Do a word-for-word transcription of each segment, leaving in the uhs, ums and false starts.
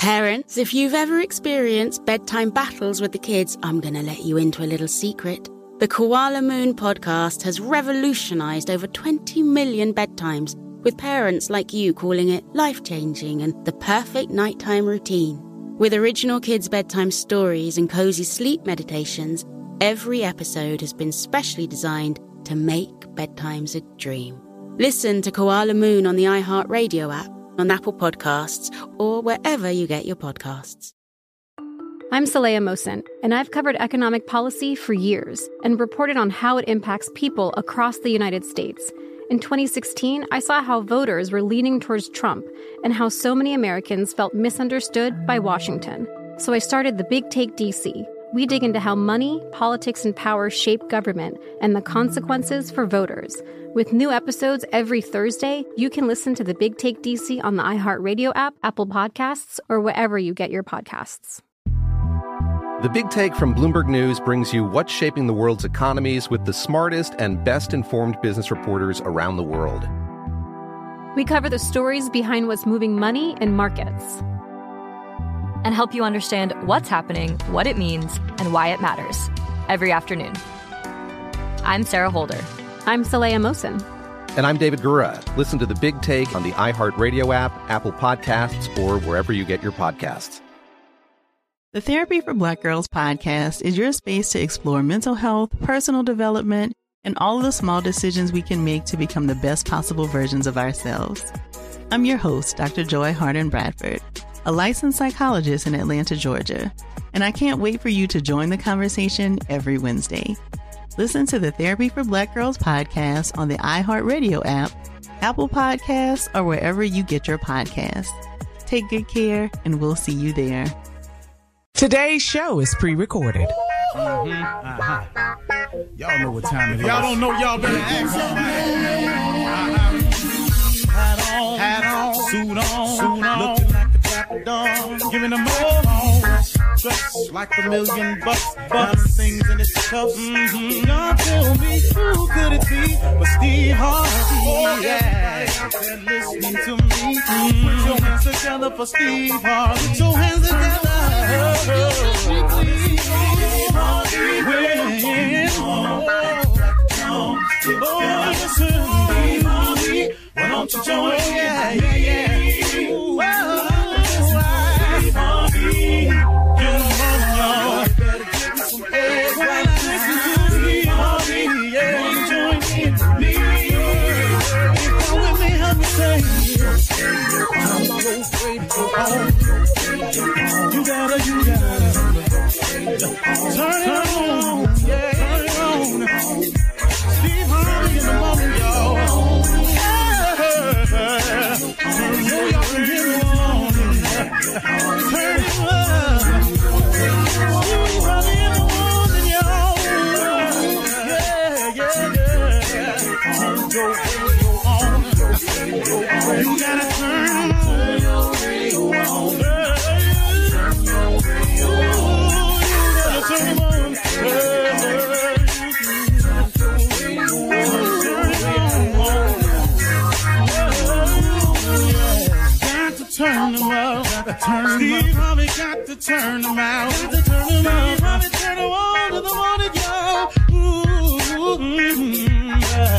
Parents, if you've ever experienced bedtime battles with the kids, I'm going to let you into a little secret. The Koala Moon podcast has revolutionized over twenty million bedtimes, with parents like you calling it life-changing and the perfect nighttime routine. With original kids' bedtime stories and cozy sleep meditations, every episode has been specially designed to make bedtimes a dream. Listen to Koala Moon on the iHeartRadio app, on Apple Podcasts, or wherever you get your podcasts. I'm Saleha Mohsin, and I've covered economic policy for years and reported on how it impacts people across the United States. In twenty sixteen, I saw how voters were leaning towards Trump and how so many Americans felt misunderstood by Washington. So I started The Big Take D C. We dig into how money, politics, and power shape government and the consequences for voters. With new episodes every Thursday, you can listen to The Big Take D C on the iHeartRadio app, Apple Podcasts, or wherever you get your podcasts. The Big Take from Bloomberg News brings you what's shaping the world's economies with the smartest and best-informed business reporters around the world. We cover the stories behind what's moving money and markets, and help you understand what's happening, what it means, and why it matters every afternoon. I'm Sarah Holder. I'm Saleha Mohsin. And I'm David Gura. Listen to The Big Take on the iHeartRadio app, Apple Podcasts, or wherever you get your podcasts. The Therapy for Black Girls podcast is your space to explore mental health, personal development, and all of the small decisions we can make to become the best possible versions of ourselves. I'm your host, Doctor Joy Harden Bradford, a licensed psychologist in Atlanta, Georgia, and I can't wait for you to join the conversation every Wednesday. Listen to the Therapy for Black Girls podcast on the iHeartRadio app, Apple Podcasts, or wherever you get your podcasts. Take good care, and we'll see you there. Today's show is pre-recorded. Mm-hmm. Uh-huh. Y'all know what time it is. Y'all don't know, y'all better ask somebody. Uh-huh. Hat on, hat on, suit on, suit on, looking like the Dapper Dawn, giving them all dressed like a million bucks, bucks, things in its cuffs. Mm-hmm. Y'all tell me who could it be but Steve Harvey? Oh, yeah, everybody listening to me. Mm-hmm. Put your hands together for Steve Harvey. Put your hands together. Why don't you join? Yeah, yeah, yeah. Whoa, Steve Harvey, get on, y'all. Better give me some eggs. While I listen to Steve Harvey, yeah, join in with me. Come with me, help me say, I'm so afraid to go home. You gotta, you gotta turn it on, yeah, turn it on. Steve Harvey in the morning, y'all. You know y'all can hear me on. Turn it up. Steve Harvey in the morning, y'all. Yeah, yeah, yeah. Turn your radio on. You gotta turn your radio on. Turn them out, got to turn Steve Harvey got to turn them out, got to turn them out, Harvey turn them on to the morning, y'all. Ooh, mm-hmm,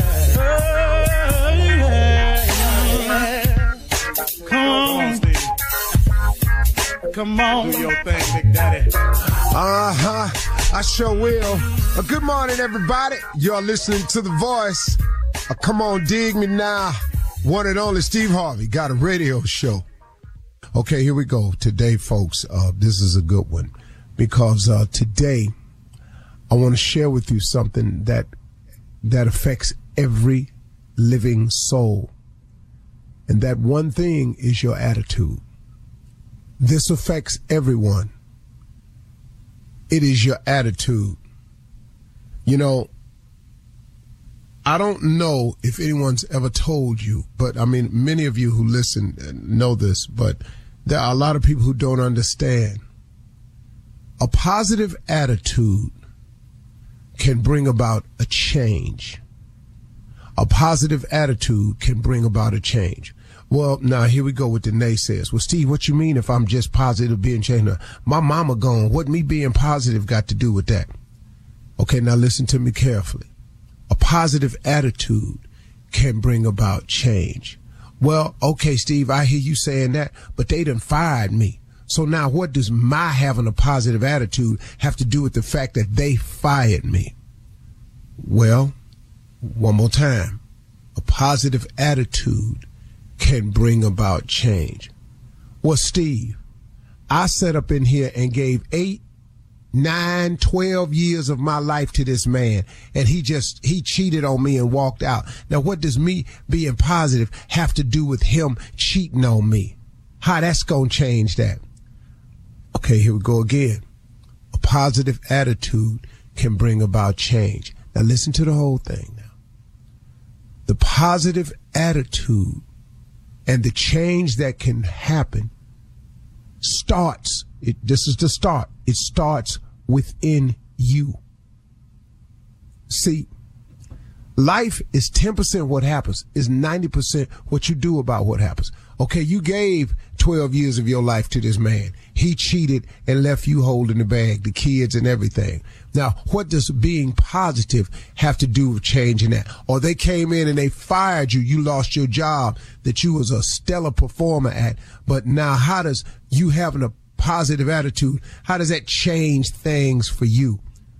yeah. Yeah, yeah. Come on, Steve. Come on, do your thing, Big Daddy. Uh-huh, I sure will. Uh, good morning, everybody. Y'all listening to The Voice. Uh, come on, dig me now. One and only Steve Harvey got a radio show. Okay, here we go. Today, folks, uh, this is a good one because uh, today I want to share with you something that that affects every living soul. And that one thing is your attitude. This affects everyone. It is your attitude. You know, I don't know if anyone's ever told you, but I mean, many of you who listen know this, but there are a lot of people who don't understand. A positive attitude can bring about a change. A positive attitude can bring about a change. Well, now here we go with the naysayers. Well, Steve, what you mean if I'm just positive being changed? My mama gone. What me being positive got to do with that? Okay, now listen to me carefully. A positive attitude can bring about change. Well, okay, Steve, I hear you saying that, but they done fired me. So now what does my having a positive attitude have to do with the fact that they fired me? Well, one more time. A positive attitude can bring about change. Well, Steve, I sat up in here and gave eight, nine, twelve years of my life to this man, and he just, he cheated on me and walked out. Now, what does me being positive have to do with him cheating on me? How that's going to change that? Okay, here we go again. A positive attitude can bring about change. Now, listen to the whole thing now. The positive attitude and the change that can happen starts, it, this is the start, it starts within you. See, life is ten percent what happens, is ninety percent what you do about what happens. Okay, you gave twelve years of your life to this man. He cheated and left you holding the bag, the kids and everything. Now, what does being positive have to do with changing that? Or they came in and they fired you. You lost your job that you was a stellar performer at. But now how does you having a positive attitude, how does that change things for you?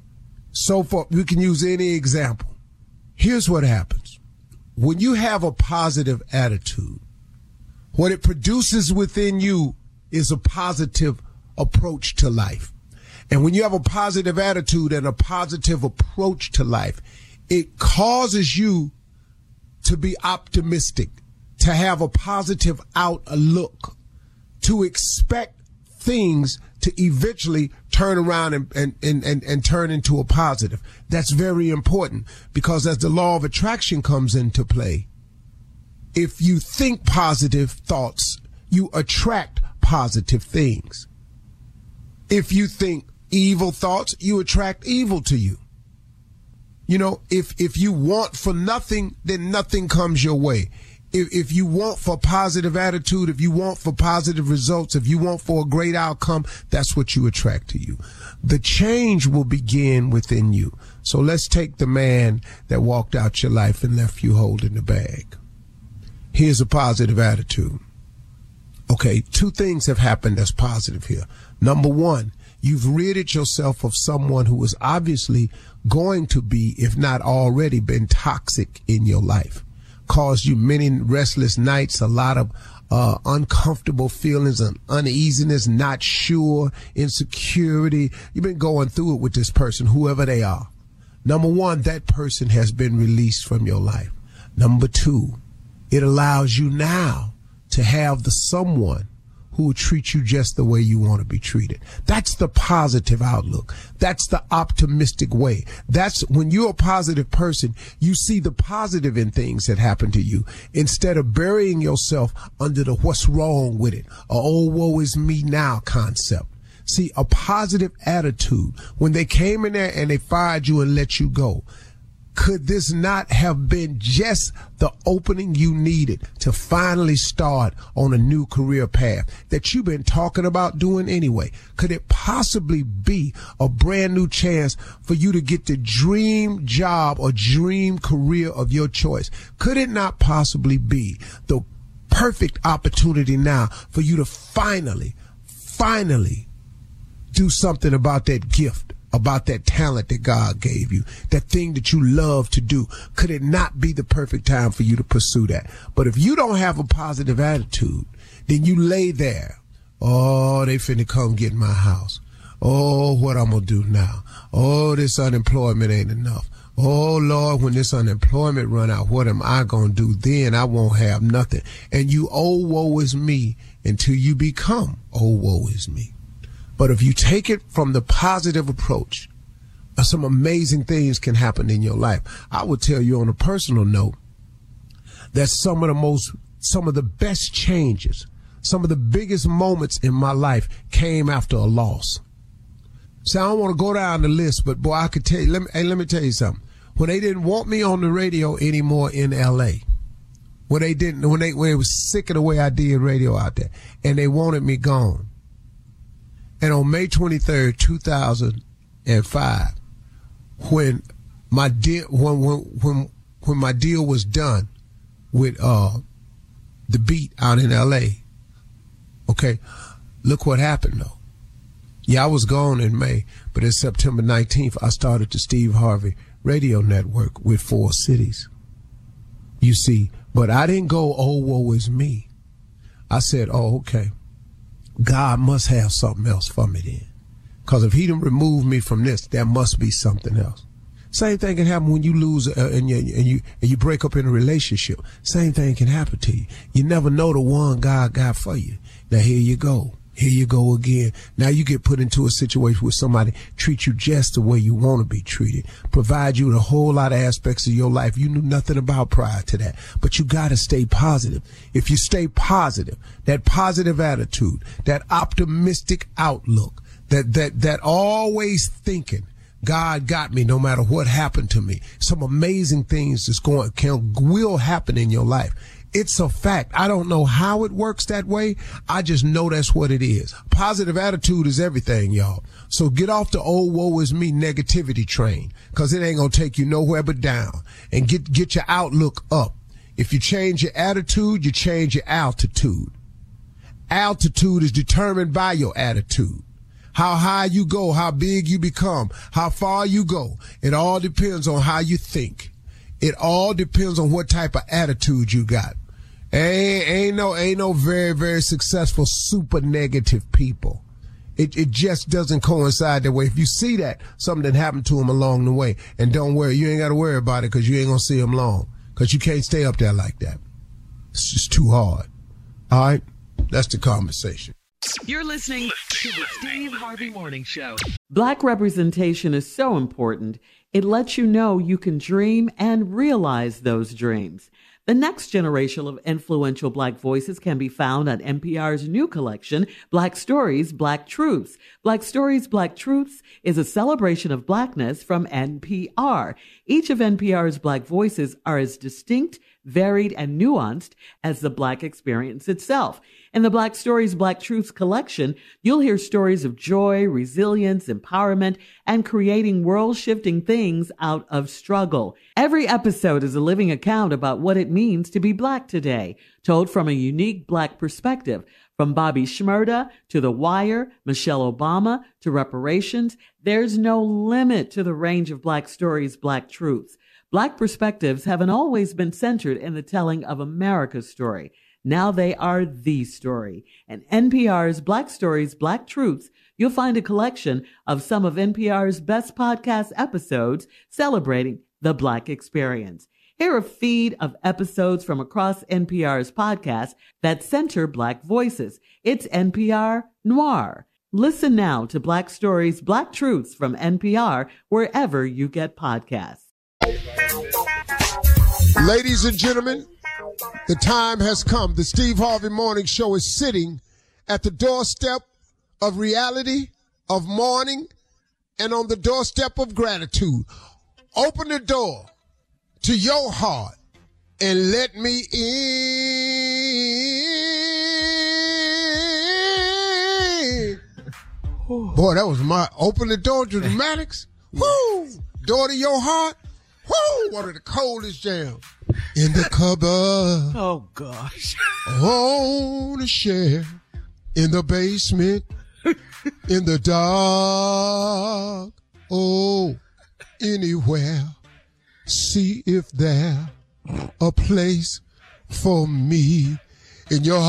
So far, we can use any example. Here's what happens. When you have a positive attitude, what it produces within you is a positive approach to life. And when you have a positive attitude and a positive approach to life, it causes you to be optimistic, to have a positive outlook, to expect things to eventually turn around and, and, and, and, and turn into a positive. That's very important because as the law of attraction comes into play, if you think positive thoughts, you attract positive things. If you think evil thoughts, you attract evil to you. You know, if, if you want for nothing, then nothing comes your way. If, if you want for positive attitude, if you want for positive results, if you want for a great outcome, that's what you attract to you. The change will begin within you. So let's take the man that walked out your life and left you holding the bag. Here's a positive attitude. Okay, two things have happened that's positive here. Number one, you've ridded yourself of someone who is obviously going to be, if not already, been toxic in your life. Caused you many restless nights, a lot of uh, uncomfortable feelings and uneasiness, not sure, insecurity. You've been going through it with this person, whoever they are. Number one, that person has been released from your life. Number two, it allows you now to have the someone who will treat you just the way you want to be treated. That's the positive outlook. That's the optimistic way. That's when you're a positive person, you see the positive in things that happen to you instead of burying yourself under the what's wrong with it, or oh, woe is me now concept. See, a positive attitude, when they came in there and they fired you and let you go, could this not have been just the opening you needed to finally start on a new career path that you've been talking about doing anyway? Could it possibly be a brand new chance for you to get the dream job or dream career of your choice? Could it not possibly be the perfect opportunity now for you to finally, finally do something about that gift, about that talent that God gave you, that thing that you love to do? Could it not be the perfect time for you to pursue that? But if you don't have a positive attitude, then you lay there. Oh, they finna come get my house. Oh, what I'm gonna do now? Oh, this unemployment ain't enough. Oh, Lord, when this unemployment run out, what am I gonna do? Then I won't have nothing. And you, oh, woe is me, until you become, oh, woe is me. But if you take it from the positive approach, some amazing things can happen in your life. I would tell you on a personal note that some of the most, some of the best changes, some of the biggest moments in my life came after a loss. So I don't want to go down the list, but boy, I could tell you, let me, hey, let me tell you something. When they didn't want me on the radio anymore in L A, When they didn't, when they, when they was sick of the way I did radio out there, and they wanted me gone. And on May twenty-third, two thousand five, when my deal, when, when, when, when my deal was done with, uh, the Beat out in L A, okay, look what happened though. Yeah, I was gone in May, but in September nineteenth, I started the Steve Harvey Radio Network with four cities. You see, but I didn't go, oh, woe is me. I said, oh, okay. God must have something else for me then. Because if he didn't remove me from this, there must be something else. Same thing can happen when you lose uh, and, you, and you and you break up in a relationship. Same thing can happen to you. You never know the one God got for you. Now here you go. Here you go again. Now you get put into a situation where somebody treats you just the way you want to be treated, provide you with a whole lot of aspects of your life you knew nothing about prior to that. But you got to stay positive. If you stay positive, that positive attitude, that optimistic outlook, that that that always thinking, God got me no matter what happened to me. Some amazing things that's going can will happen in your life. It's a fact. I don't know how it works that way. I just know that's what it is. Positive attitude is everything, y'all. So get off the old woe is me negativity train, because it ain't going to take you nowhere but down. And get, get your outlook up. If you change your attitude, you change your altitude. Altitude is determined by your attitude. How high you go, how big you become, how far you go. It all depends on how you think. It all depends on what type of attitude you got. Ain't, ain't no, ain't no very, very successful, super negative people. It, it just doesn't coincide that way. If you see that, something that happened to them along the way, and don't worry, you ain't got to worry about it because you ain't going to see them long, because you can't stay up there like that. It's just too hard. All right? That's the conversation. You're listening to the Steve Harvey Morning Show. Black representation is so important. It lets you know you can dream and realize those dreams. The next generation of influential Black voices can be found on N P R's new collection, Black Stories, Black Truths. Black Stories, Black Truths is a celebration of Blackness from N P R. Each of N P R's Black voices are as distinct, varied, and nuanced as the Black experience itself. In the Black Stories, Black Truths collection, you'll hear stories of joy, resilience, empowerment, and creating world-shifting things out of struggle. Every episode is a living account about what it means to be Black today, told from a unique Black perspective. From Bobby Shmurda to The Wire, Michelle Obama to reparations, there's no limit to the range of Black Stories, Black Truths. Black perspectives haven't always been centered in the telling of America's story. Now they are the story. In N P R's Black Stories, Black Truths, you'll find a collection of some of N P R's best podcast episodes celebrating the Black experience. Hear a feed of episodes from across N P R's podcasts that center Black voices. It's N P R Noir. Listen now to Black Stories, Black Truths from N P R wherever you get podcasts. Ladies and gentlemen, the time has come. The Steve Harvey Morning Show is sitting at the doorstep of reality, of mourning, and on the doorstep of gratitude. Open the door to your heart and let me in. Boy, that was my open the door to dramatics. Woo! Door to your heart. Woo! One of the coldest jams in the cupboard. Oh, gosh. On a chair in the basement, in the dark. Oh, anywhere. See if there a place for me in your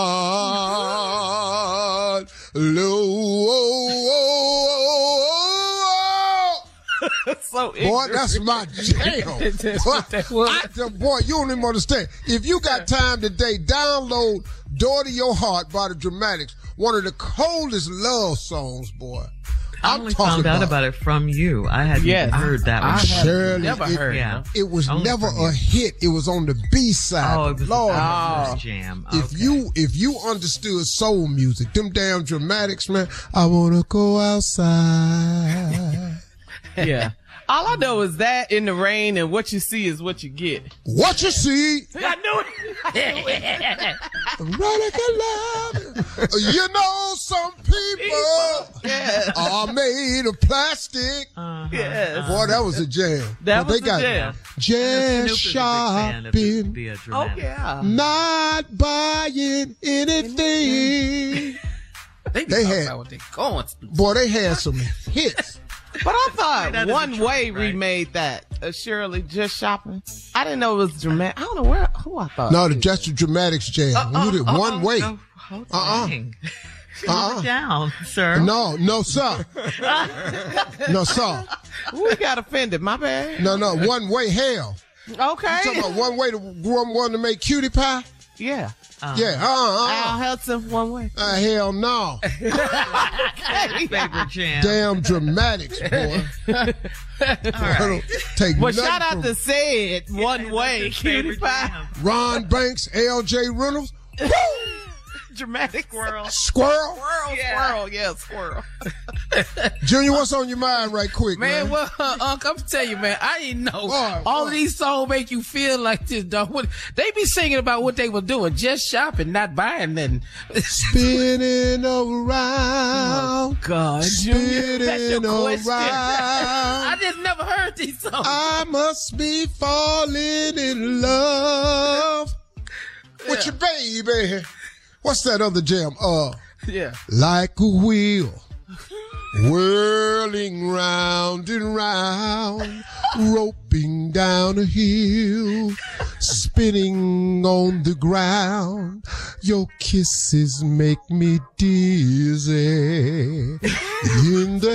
heart. Low. So boy, that's my jam. boy, I, boy, you don't even understand. If you got time today, download Door to Your Heart by the Dramatics, one of the coldest love songs, boy. I only found out about it from you. I hadn't yes. heard that one. I Shirley, never it, heard yeah. It was only never a hit. It was on the B side. Oh, it was Lord, the first jam. Okay. If you if you understood soul music, them damn Dramatics, man. I wanna go outside. Yeah. All I know is that in the rain, and what you see is what you get. What you see. I knew it. You know, some people yes. are made of plastic. Uh-huh. Yes. Boy, that was a jam. That But was they got a jam. Just shopping, Oh, yeah. not buying anything. They, They had had, what they going through. boy, they had some hits. But I thought That is One a trend, Way right? remade that. Uh, Shirley, Just Shopping. I didn't know it was dramatic. I don't know where, who I thought. No, the Just the Dramatics jam. Uh, Who did uh, One uh, Way? no, hold Uh-uh. dang. Calm it down, sir. No, no, sir. No, sir. We got offended. My bad. No, no, One Way hell. Okay. You talking about One Way to one, one to make cutie pie? Yeah. Uh, Yeah, uh, Al uh, Hudson, One Way. uh, hell no. favorite jam. Damn dramatics, boy. All I right. don't take Well, nothing shout out from to Said, One Way, His Cutie favorite Pie. jam. Ron Banks, L J Reynolds, Dramatic Squirrel. Squirrel. Squirrel, Yeah. squirrel, yeah, squirrel. Junior, what's on your mind right quick, man? Man, well, uh, Unc, I'm tell you, man, I didn't know Boy, all boy. of these songs make you feel like this, dog. What, they be singing about what they were doing, just shopping, not buying nothing. Spinning around, God, Junior, that's your spinning question. around. I just never heard these songs. I must be falling in love with your baby. What's that other jam? Uh, Yeah. like a wheel, whirling round and round, roping down a hill, spinning on the ground. Your kisses make me dizzy in the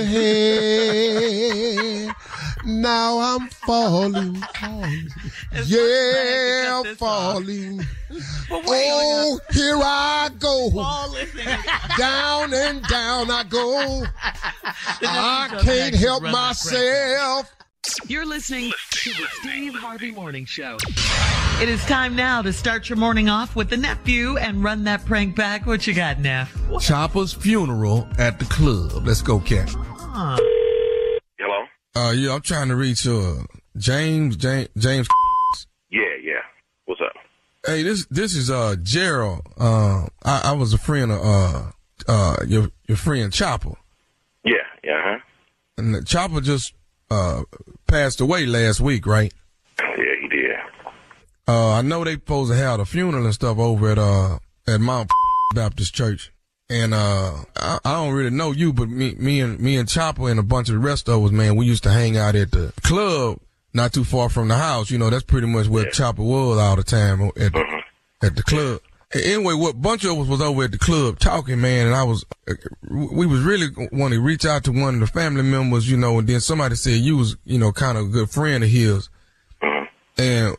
head. Now I'm falling, falling. Yeah, falling. Oh, here I go. Down and down I go. I can't help myself. You're listening to the Steve Harvey Morning Show. It is time now to start your morning off with the nephew and run that prank back. What you got, Neff? Chopper's funeral at the club. Let's go, Cat. Huh. Hello? Uh, yeah, I'm trying to reach uh James. James. James. Yeah, yeah. What's up? Hey, this this is uh Gerald. Uh, I, I was a friend of uh uh your your friend Chopper, Yeah, yeah, huh? and the Chopper just uh passed away last week, right? Yeah, he did. Uh, I know they supposed to have the funeral and stuff over at uh at Mount Baptist Church, and uh I, I don't really know you, but me me and me and Chopper and a bunch of the rest of us, man, we used to hang out at the club not too far from the house. You know, that's pretty much where Yeah. Chopper was all the time at the, Mhm. at the club. Anyway, what bunch of us was over at the club talking, man, and I was, we was really want to reach out to one of the family members, you know, and then somebody said you was, you know, kind of a good friend of his. Mhm. And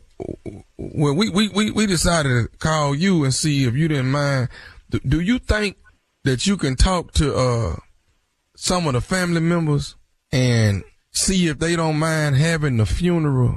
well, we, we, we, we decided to call you and see if you didn't mind. Do, do you think that you can talk to, uh, some of the family members and see if they don't mind having the funeral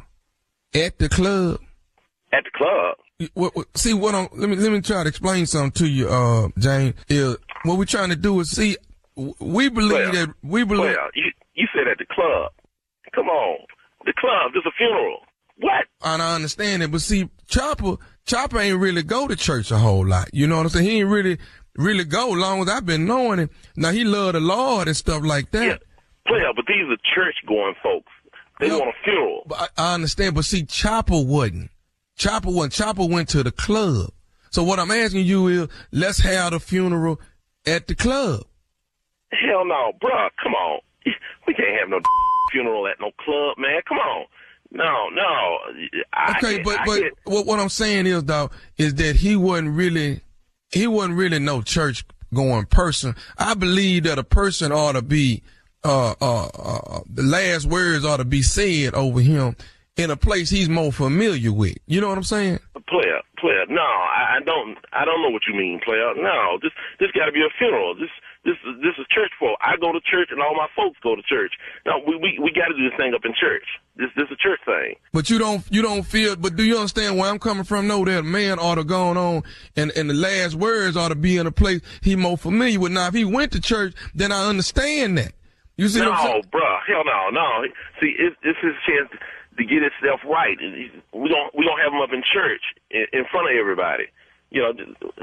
at the club? At the club? What, what, see what I'm, let me, let me try to explain something to you, uh, Jane, is what we're trying to do is see, we believe Well, that, we believe. Well, you, you said at the club. Come on. The club, there's a funeral. What? And I understand it, but see, Chopper, Chopper ain't really go to church a whole lot. You know what I'm saying? He ain't really, really go long as I've been knowing him. Now he love the Lord and stuff like that. Yeah. Player, but these are church-going folks. They Yeah. want a funeral. But I, I understand, but see, Chopper wouldn't. Chopper wouldn't. Chopper went to the club. So what I'm asking you is, let's have the funeral at the club. Hell no, bruh. Come on. We can't have no funeral at no club, man. Come on. No, no. I Okay, get- but I but get- what what I'm saying is, though, is that he wasn't really, he wasn't really no church going person. I believe that a person ought to be, uh, uh, uh, the last words ought to be said over him in a place he's more familiar with. You know what I'm saying? Player, player. No, I, I don't. I don't know what you mean, player. No, this this got to be a funeral. This this this is church folk. I go to church, and all my folks go to church. No, we we, we got to do this thing up in church. This this is a church thing. But you don't, you don't feel, but do you understand where I'm coming from? No, that man ought to go on and, and the last words ought to be in a place he more familiar with. Now, if he went to church, then I understand that. You see no, what I'm saying? bruh, hell no, no. See, it, it's his chance to get himself right. We don't we don't have him up in church in, in front of everybody. You know,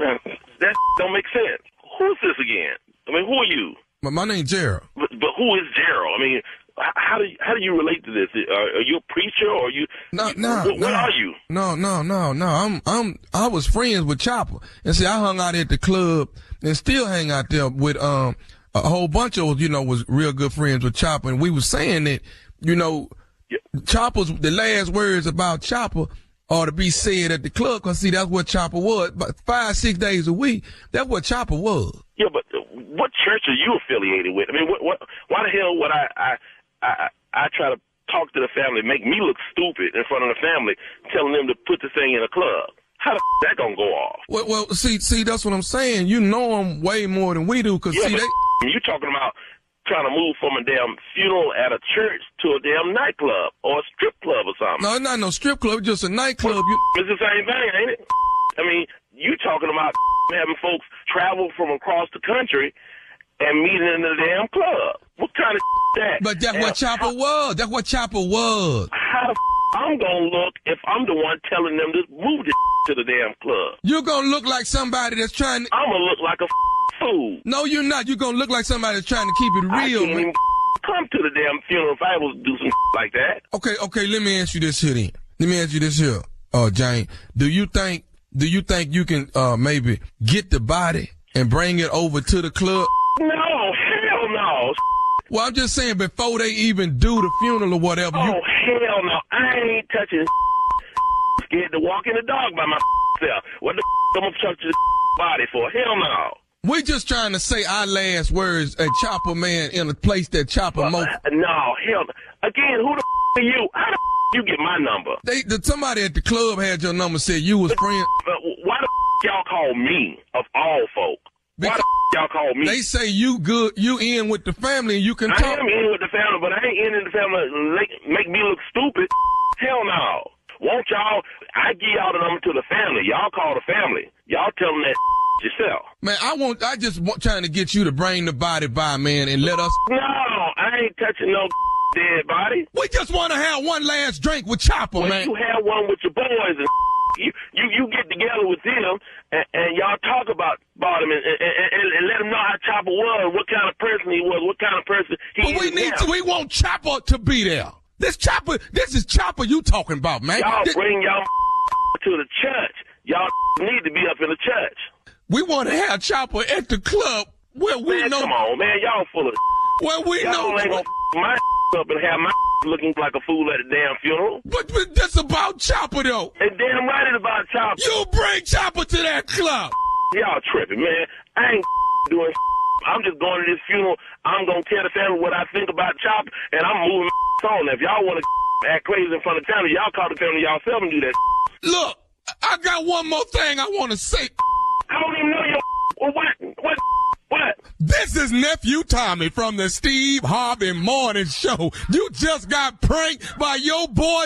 that don't make sense. Who's this again? I mean, who are you? My, my name's Gerald. But, but who is Gerald? I mean, how do you, how do you relate to this? Uh, are you a preacher or are you? No, no. What, no, what are you? No, no, no, no. I'm I'm I was friends with Chopper, and see, I hung out at the club and still hang out there with um a whole bunch of you know was real good friends with Chopper, and we was saying that you know yeah. Chopper's the last words about Chopper ought to be said at the club, because see, that's what Chopper was. But five, six days a week, that's what Chopper was. Yeah, but what church are you affiliated with? I mean, what, what, why the hell would I, I, I, I try to talk to the family, make me look stupid in front of the family, telling them to put the thing in a club? How the f- that gonna go off? Well, well, see, see, that's what I'm saying. You know them way more than we do, because yeah, see, they. You talking about trying to move from a damn funeral at a church to a damn nightclub or a strip club or something. No, it's not no strip club, it's just a nightclub. Well, you... It's the same thing, ain't it? I mean, you talking about having folks travel from across the country and meeting in the damn club. What kind of is that? But that's and what Chopper how, was. That's what Chopper was. How the I'm gonna look if I'm the one telling them to move this to the damn club? You're gonna look like somebody that's trying to... I'm gonna look like a fool. No, you're not. You're gonna look like somebody that's trying to keep it real. I can't man. even come to the damn funeral if I was to do some like that. Okay, okay, let me ask you this here then. Let me ask you this here, uh, Jane. Do you think, do you think you can, uh, maybe get the body and bring it over to the club? No, hell no. Well, I'm just saying before they even do the funeral or whatever. Oh, you... hell no. I ain't touching scared to walk in the dog by myself. What the I'm gonna touch this body for? Hell no. We just trying to say our last words at Chopper, man, in a place that Chopper well, most... Uh, no, hell no. Again, who the are you? How the you get my number? They, the, somebody at the club had your number, said you was friend. Uh, why the y'all call me, of all folk? Why the y'all call me? They say you good, you in with the family and you can I talk. I am in with the family, but I ain't in with the family make, make me look stupid. Hell no. Won't y'all, I give y'all the number to the family. Y'all call the family. Y'all tell them that yourself. Man, I want, I just want trying to get you to bring the body by, man, and let us. No, I ain't touching no dead body. We just want to have one last drink with Chopper, when man. You have one with your boys and you, you, you get together with them and, and y'all talk about, about him and, and, and, and let them know how Chopper was, what kind of person he was, what kind of person he but is. we need now. to, we want Chopper to be there. This Chopper, this is Chopper you talking about, man. Y'all this, bring y'all to the church. Y'all need to be up in the church. We want to have Chopper at the club where we man, know. Come on, man. Y'all full of where we y'all know. ain't gonna my up and have my looking like a fool at a damn funeral. But, but that's about Chopper, though. And damn right it's about Chopper. You bring Chopper to that club. Y'all tripping, man. I ain't doing I'm just going to this funeral. I'm going to tell the family what I think about Chopper, and I'm moving on. If y'all want to act crazy in front of the family, y'all call the family yourself and do that. Look, I got one more thing I want to say. I don't even know your what, what, what? This is Nephew Tommy from the Steve Harvey Morning Show. You just got pranked by your boy.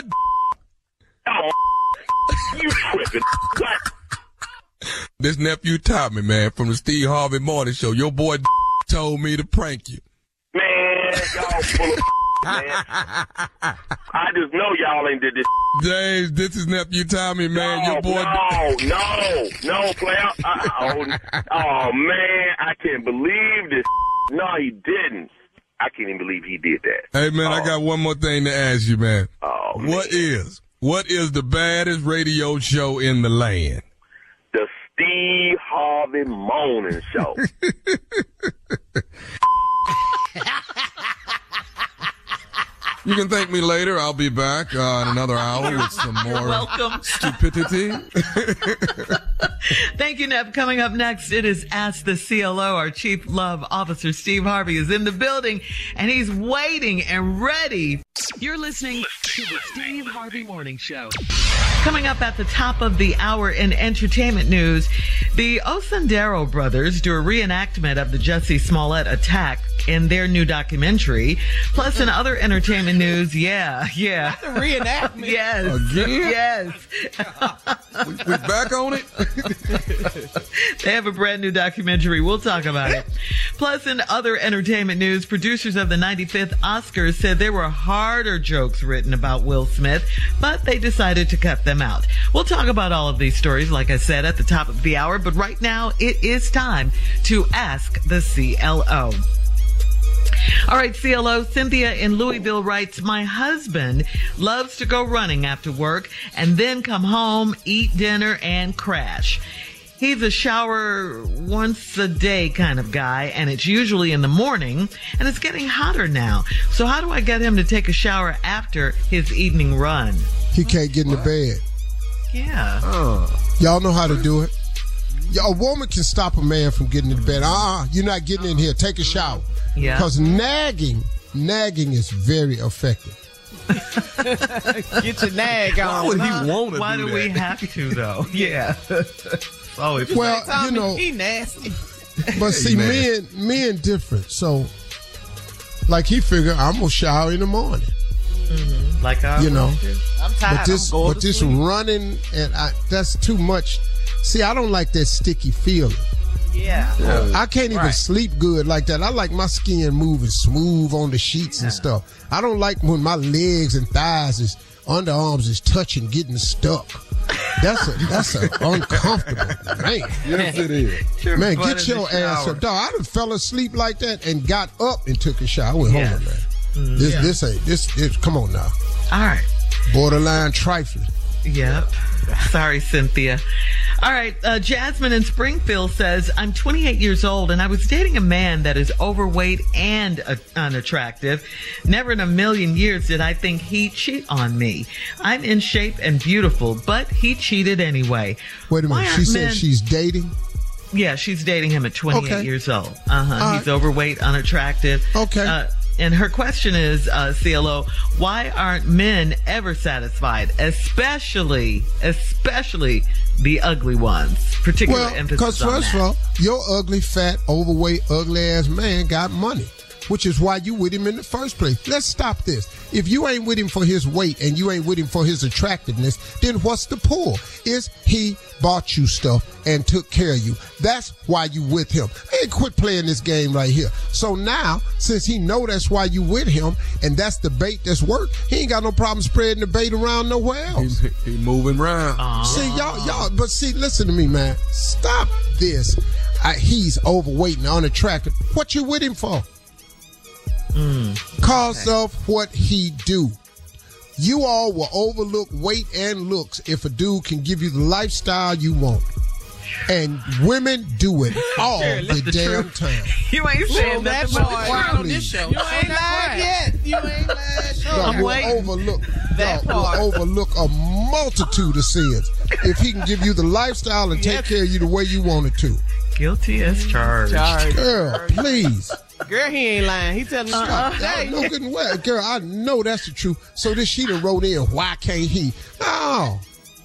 Oh, you tripping. What? This Nephew Tommy, man, from the Steve Harvey Morning Show. Your boy told me to prank you. Man, y'all full of man. I just know y'all ain't did this. James, this is Nephew Tommy, man. No, your boy. No, no, no, player. Uh, oh, oh, man, I can't believe this. No, he didn't. I can't even believe he did that. Hey, man, oh. I got one more thing to ask you, man. Oh, what man. is, what is the baddest radio show in the land? The Steve Harvey Morning Show. You can thank me later. I'll be back uh, in another hour with some more You're welcome. stupidity. Thank you, Neb. Coming up next, it is Ask the C L O. Our Chief Love Officer, Steve Harvey, is in the building, and he's waiting and ready. You're listening to the Steve Harvey Morning Show. Coming up at the top of the hour in entertainment news, the Osundero brothers do a reenactment of the Jussie Smollett attack in their new documentary. Plus, in other entertainment news, yeah, yeah. The reenactment? Yes. Again? Yes. we, we back on it? They have a brand new documentary. We'll talk about it. Plus, in other entertainment news, producers of the ninety-fifth Oscars said there were harder jokes written about Will Smith, but they decided to cut them out. We'll talk about all of these stories, like I said, at the top of the hour, but right now it is time to ask the C L O. All right, C L O, Cynthia in Louisville writes, my husband loves to go running after work and then come home, eat dinner, and crash. He's a shower once a day kind of guy, and it's usually in the morning, and it's getting hotter now. So how do I get him to take a shower after his evening run? He can't get in the bed. Yeah. Oh. Y'all know how to do it. A woman can stop a man from getting in the bed. Uh-uh, you're not getting in here. Take a shower. Yeah. Because nagging, nagging is very effective. Get your nag on. Why would he want to Why do do that? we have to, though? Yeah. Always. Well, Tommy, you know, he nasty. but see, men, men different. So, like he figured, I'm gonna shower in the morning. Mm-hmm. Like I you know, I'm tired. but this, I'm going but to this sleep. running and I, that's too much. See, I don't like that sticky feeling. Yeah. Yeah. I can't even Right. sleep good like that. I like my skin moving smooth on the sheets and stuff. I don't like when my legs and thighs is underarms is touching, getting stuck. That's a that's a uncomfortable, man. Yes, it is. Your Man, butt get in your the ass shower. up, dog. I done fell asleep like that and got up and took a shower. I went Yes. home, man. This yeah. this ain't this. this come on now, All right. borderline trifling. Yep. Sorry, Cynthia. All right. Uh, Jasmine in Springfield says, I'm twenty-eight years old and I was dating a man that is overweight and uh, unattractive. Never in a million years did I think he'd cheat on me. I'm in shape and beautiful, but he cheated anyway. Wait a Why minute. She aren't said men- she's dating. Yeah, she's dating him at twenty-eight Okay. years old. Uh-huh. All He's right. overweight, unattractive. Okay. Uh, and her question is, uh, C L O, why aren't men ever satisfied? Especially, especially the ugly ones. Particular Well, emphasis because on first that. of all, your ugly, fat, overweight, ugly ass man got money, which is why you with him in the first place. Let's stop this. If you ain't with him for his weight and you ain't with him for his attractiveness, then what's the pull? Is he bought you stuff and took care of you? That's why you with him. Hey, quit playing this game right here. So now, since he know that's why you with him and that's the bait that's worked, he ain't got no problem spreading the bait around nowhere else. He, he moving around. See, y'all, y'all, but see, listen to me, man. Stop this. I, he's overweight and unattractive. What you with him for? Mm, Cause of what he do. You all will overlook weight and looks if a dude can give you the lifestyle you want. And women do it all Sure, the that's the damn truth. time. You ain't Well, saying that nothing but part the right truth. on this show. You You ain't lied yet. You ain't lied. Show. Dog I'm will waiting. overlook, That dog will part. overlook a multitude of sins if he can give you the lifestyle and take Yes. care of you the way you want it to. Guilty as charged. Charge. Girl, please. Girl, he ain't lying. He telling the Uh-uh. truth. I know good and well. Girl, I know that's the truth. So this she done wrote in, why can't he? No.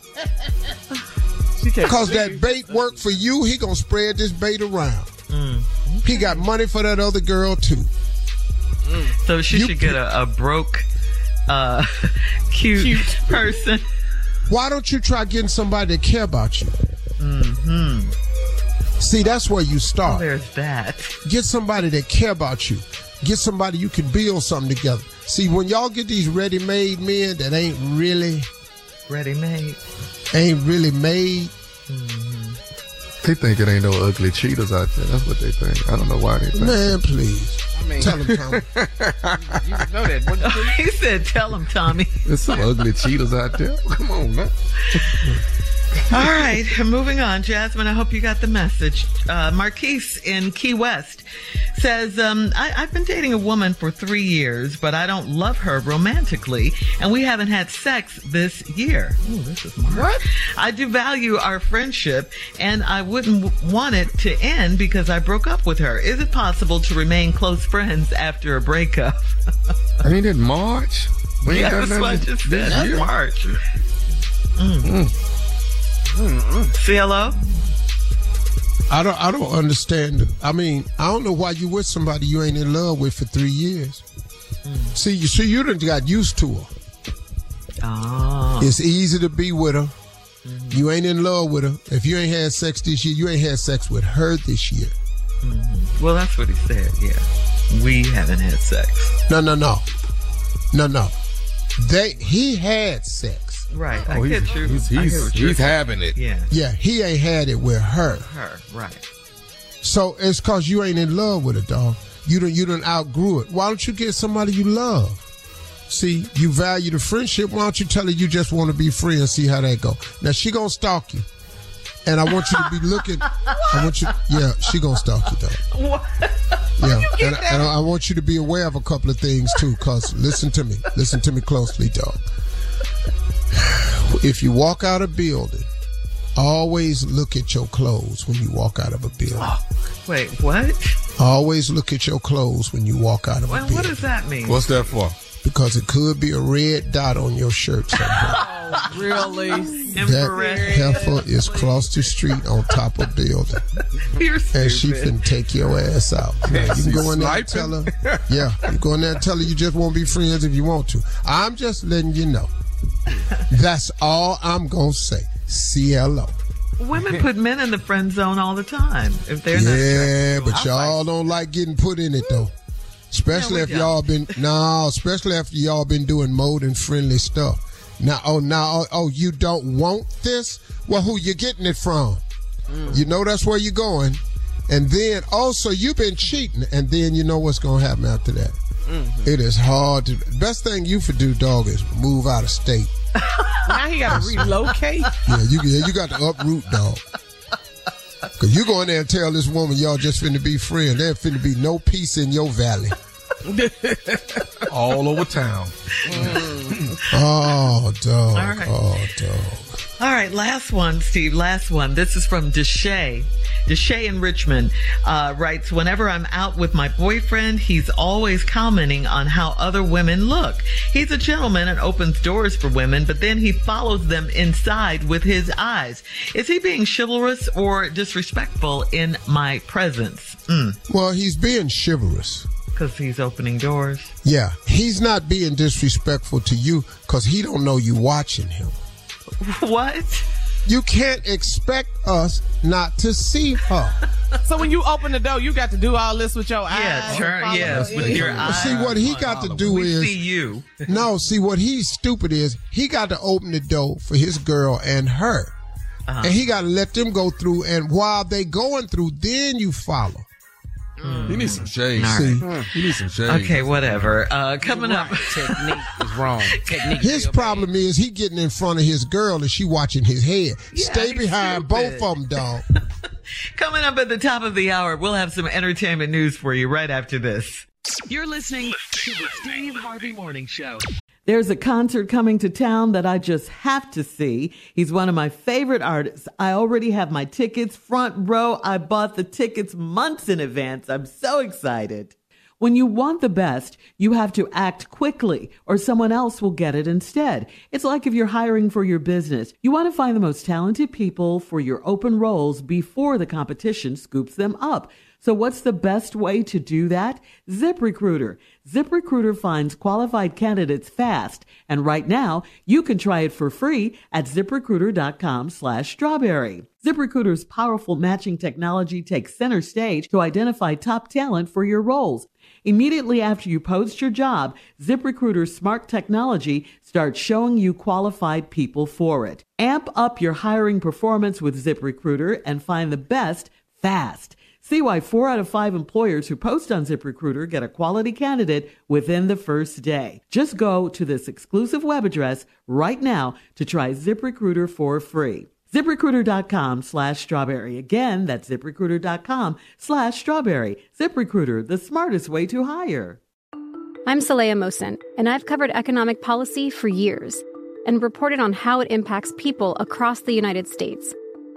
Because that bait worked for you, he gonna spread this bait around. Mm. He got money for that other girl too. So she You should get a, a broke, uh, cute, Cute. person. Why don't you try getting somebody that care about you? Mm-hmm. See, that's where you Oh, start. there's that. Get somebody that care about you. Get somebody you can build something together. See, when y'all get these ready-made men that ain't really, Ready-made. ain't really made, They think it ain't no ugly cheaters out there. That's what they think. I don't know why they think. man, please. I mean, Tell him, Tommy. you know that. What you think? He said, tell him, Tommy. There's some ugly cheaters out there. Come on, man. All right, moving on. Jasmine, I hope you got the message. Uh, Marquise in Key West says, um, I, I've been dating a woman for three years, but I don't love her romantically, and we haven't had sex this year. Ooh, this is March. What? I do value our friendship, and I wouldn't w- want it to end because I broke up with her. Is it possible to remain close friends after a breakup? Ain't it March? We ain't Yeah, got that's what I nothing just this said. year. March. Mm. Mm. C L O? I don't I don't understand. I mean, I don't know why you with somebody you ain't in love with for three years. Mm. See, you see, you done got used to her. Oh. It's easy to be with her. Mm-hmm. You ain't in love with her. If you ain't had sex this year, you ain't had sex with her this year. Mm-hmm. Well, that's what he said, yeah. We haven't had sex. No, no, no. No, no. They He had sex. Right. Oh, I he's, get you. he's, he's, he's having it. Yeah. Yeah, he ain't had it with her. With her, right. So it's because you ain't in love with her, dog. You done, you done outgrew it. Why don't you get somebody you love? See, you value the friendship. Why don't you tell her you just want to be friends and see how that go? Now, she gonna stalk you. And I want you to be looking. I want you. Yeah, she gonna stalk you, though. What? Yeah, and, and I want you to be aware of a couple of things too. Cause listen to me, listen to me closely, dog. If you walk out of a building, always look at your clothes when you walk out of a building. Oh, wait, what? Always look at your clothes when you walk out of well, a building. What does that mean? What's that for? Because it could be a red dot on your shirt somewhere. Oh, really? That heifer is across the street on top of a building. You're stupid. And she finna take your ass out. Yeah, you can go in there and tell her. Yeah, you go in there and tell her you just won't be friends if you want to. I'm just letting you know. That's all I'm gonna say. C L O. Women put men in the friend zone all the time if they're yeah, not. Yeah, but y'all don't like getting put in it though. Especially no, if don't. y'all been no, especially after y'all been doing more than friendly stuff. Now, oh, now, oh, oh, you don't want this? Well, who you getting it from? Mm. You know that's where you're going, and then also you've been cheating, and then you know what's gonna happen after that. Mm-hmm. It is hard to. Best thing you could do, dog, is move out of state. Now he got to relocate. Yeah, you yeah, you got to uproot, dog. Cause you go in there and tell this woman y'all just finna be friends. There finna be no peace in your valley. All over town. Mm. Oh, dog. All right. Oh, dog. All right, last one, Steve. Last one. This is from Deshay. Deshay in Richmond uh, writes, whenever I'm out with my boyfriend, he's always commenting on how other women look. He's a gentleman and opens doors for women, but then he follows them inside with his eyes. Is he being chivalrous or disrespectful in my presence? Mm. Well, he's being chivalrous. Because he's opening doors? Yeah. He's not being disrespectful to you because he don't know you watching him. What? You can't expect us not to see her. So when you open the door, you got to do all this with your yeah, eyes. Turn, yes, with your eyes. See, what he got to do we is... see you. No, see, what he's stupid is he got to open the door for his girl and her. Uh-huh. And he got to let them go through, and while they going through, then you follow. Mm. He needs some shade. Right. He needs some shade. Okay, whatever. Uh, coming up. Technique is wrong. Technique. His problem is he getting in front of his girl and she watching his head. Yeah, Stay behind stupid. both of them, dog. Coming up at the top of the hour, we'll have some entertainment news for you right after this. You're listening to the Steve Harvey Morning Show. There's a concert coming to town that I just have to see. He's one of my favorite artists. I already have my tickets front row. I bought the tickets months in advance. I'm so excited. When you want the best, you have to act quickly or someone else will get it instead. It's like if you're hiring for your business. You want to find the most talented people for your open roles before the competition scoops them up. So what's the best way to do that? ZipRecruiter. ZipRecruiter finds qualified candidates fast. And right now, you can try it for free at ZipRecruiter.com slash strawberry. ZipRecruiter's powerful matching technology takes center stage to identify top talent for your roles. Immediately after you post your job, ZipRecruiter's smart technology starts showing you qualified people for it. Amp up your hiring performance with ZipRecruiter and find the best fast. See why four out of five employers who post on ZipRecruiter get a quality candidate within the first day. Just go to this exclusive web address right now to try ZipRecruiter for free. ZipRecruiter.com slash strawberry. Again, that's ZipRecruiter.com slash strawberry. ZipRecruiter, the smartest way to hire. I'm Saleha Mohsen, and I've covered economic policy for years and reported on how it impacts people across the United States.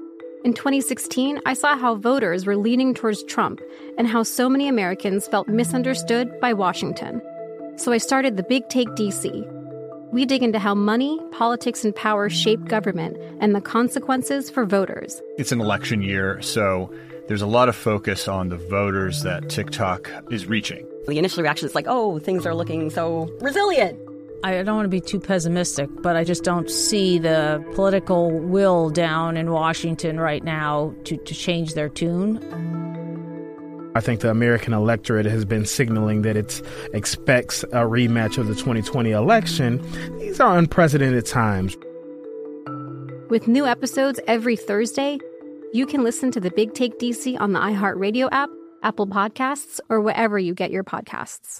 In twenty sixteen, I saw how voters were leaning towards Trump and how so many Americans felt misunderstood by Washington. So I started the Big Take D C. we dig into how money, politics, and power shape government and the consequences for voters. It's an election year, so there's a lot of focus on the voters that TikTok is reaching. The initial reaction is like, oh, things are looking so resilient. I don't want to be too pessimistic, but I just don't see the political will down in Washington right now to, to change their tune. I think the American electorate has been signaling that it expects a rematch of the twenty twenty election. These are unprecedented times. With new episodes every Thursday, you can listen to The Big Take D C on the iHeartRadio app, Apple Podcasts, or wherever you get your podcasts.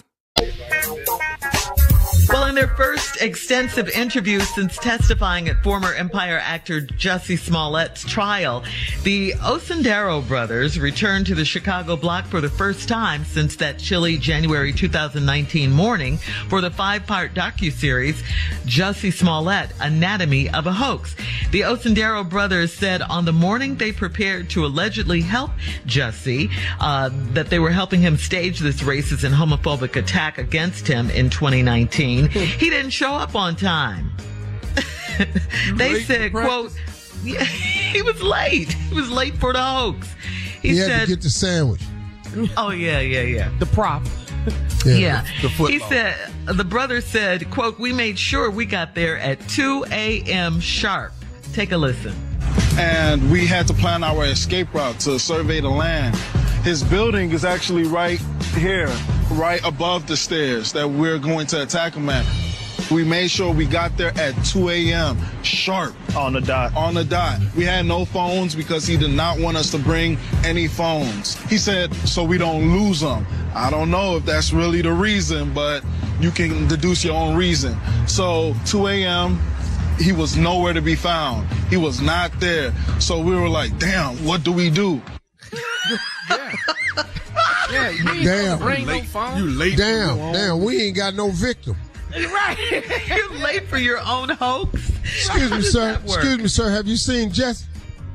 Well, in their first extensive interview since testifying at former Empire actor Jussie Smollett's trial, the Osundairo brothers returned to the Chicago block for the first time since that chilly January two thousand nineteen morning for the five-part docuseries, Jussie Smollett, Anatomy of a Hoax. The Osundairo brothers said on the morning they prepared to allegedly help Jussie, uh, that they were helping him stage this racist and homophobic attack against him in twenty nineteen. He didn't show up on time. They said, quote, yeah, he was late. He was late for the hoax. He, he said, had to get the sandwich. Oh, yeah, yeah, yeah. The prop. Yeah. Yeah. The football. He said, the brother said, quote, we made sure we got there at two a.m. sharp. Take a listen. And we had to plan our escape route to survey the land. His building is actually right here, right above the stairs that we're going to attack him at. We made sure we got there at two a.m. sharp. On the dot. On the dot. We had no phones because he did not want us to bring any phones. He said, so we don't lose them. I don't know if that's really the reason, but you can deduce your own reason. So two a.m., he was nowhere to be found. He was not there. So we were like, damn, what do we do? Yeah. Yeah, you ain't Damn. bring You no late. phone. You late. Damn, damn, we ain't got no victim. Right. You're late for your own hoax. Excuse me, sir. Excuse me, sir. Have you seen Jesse?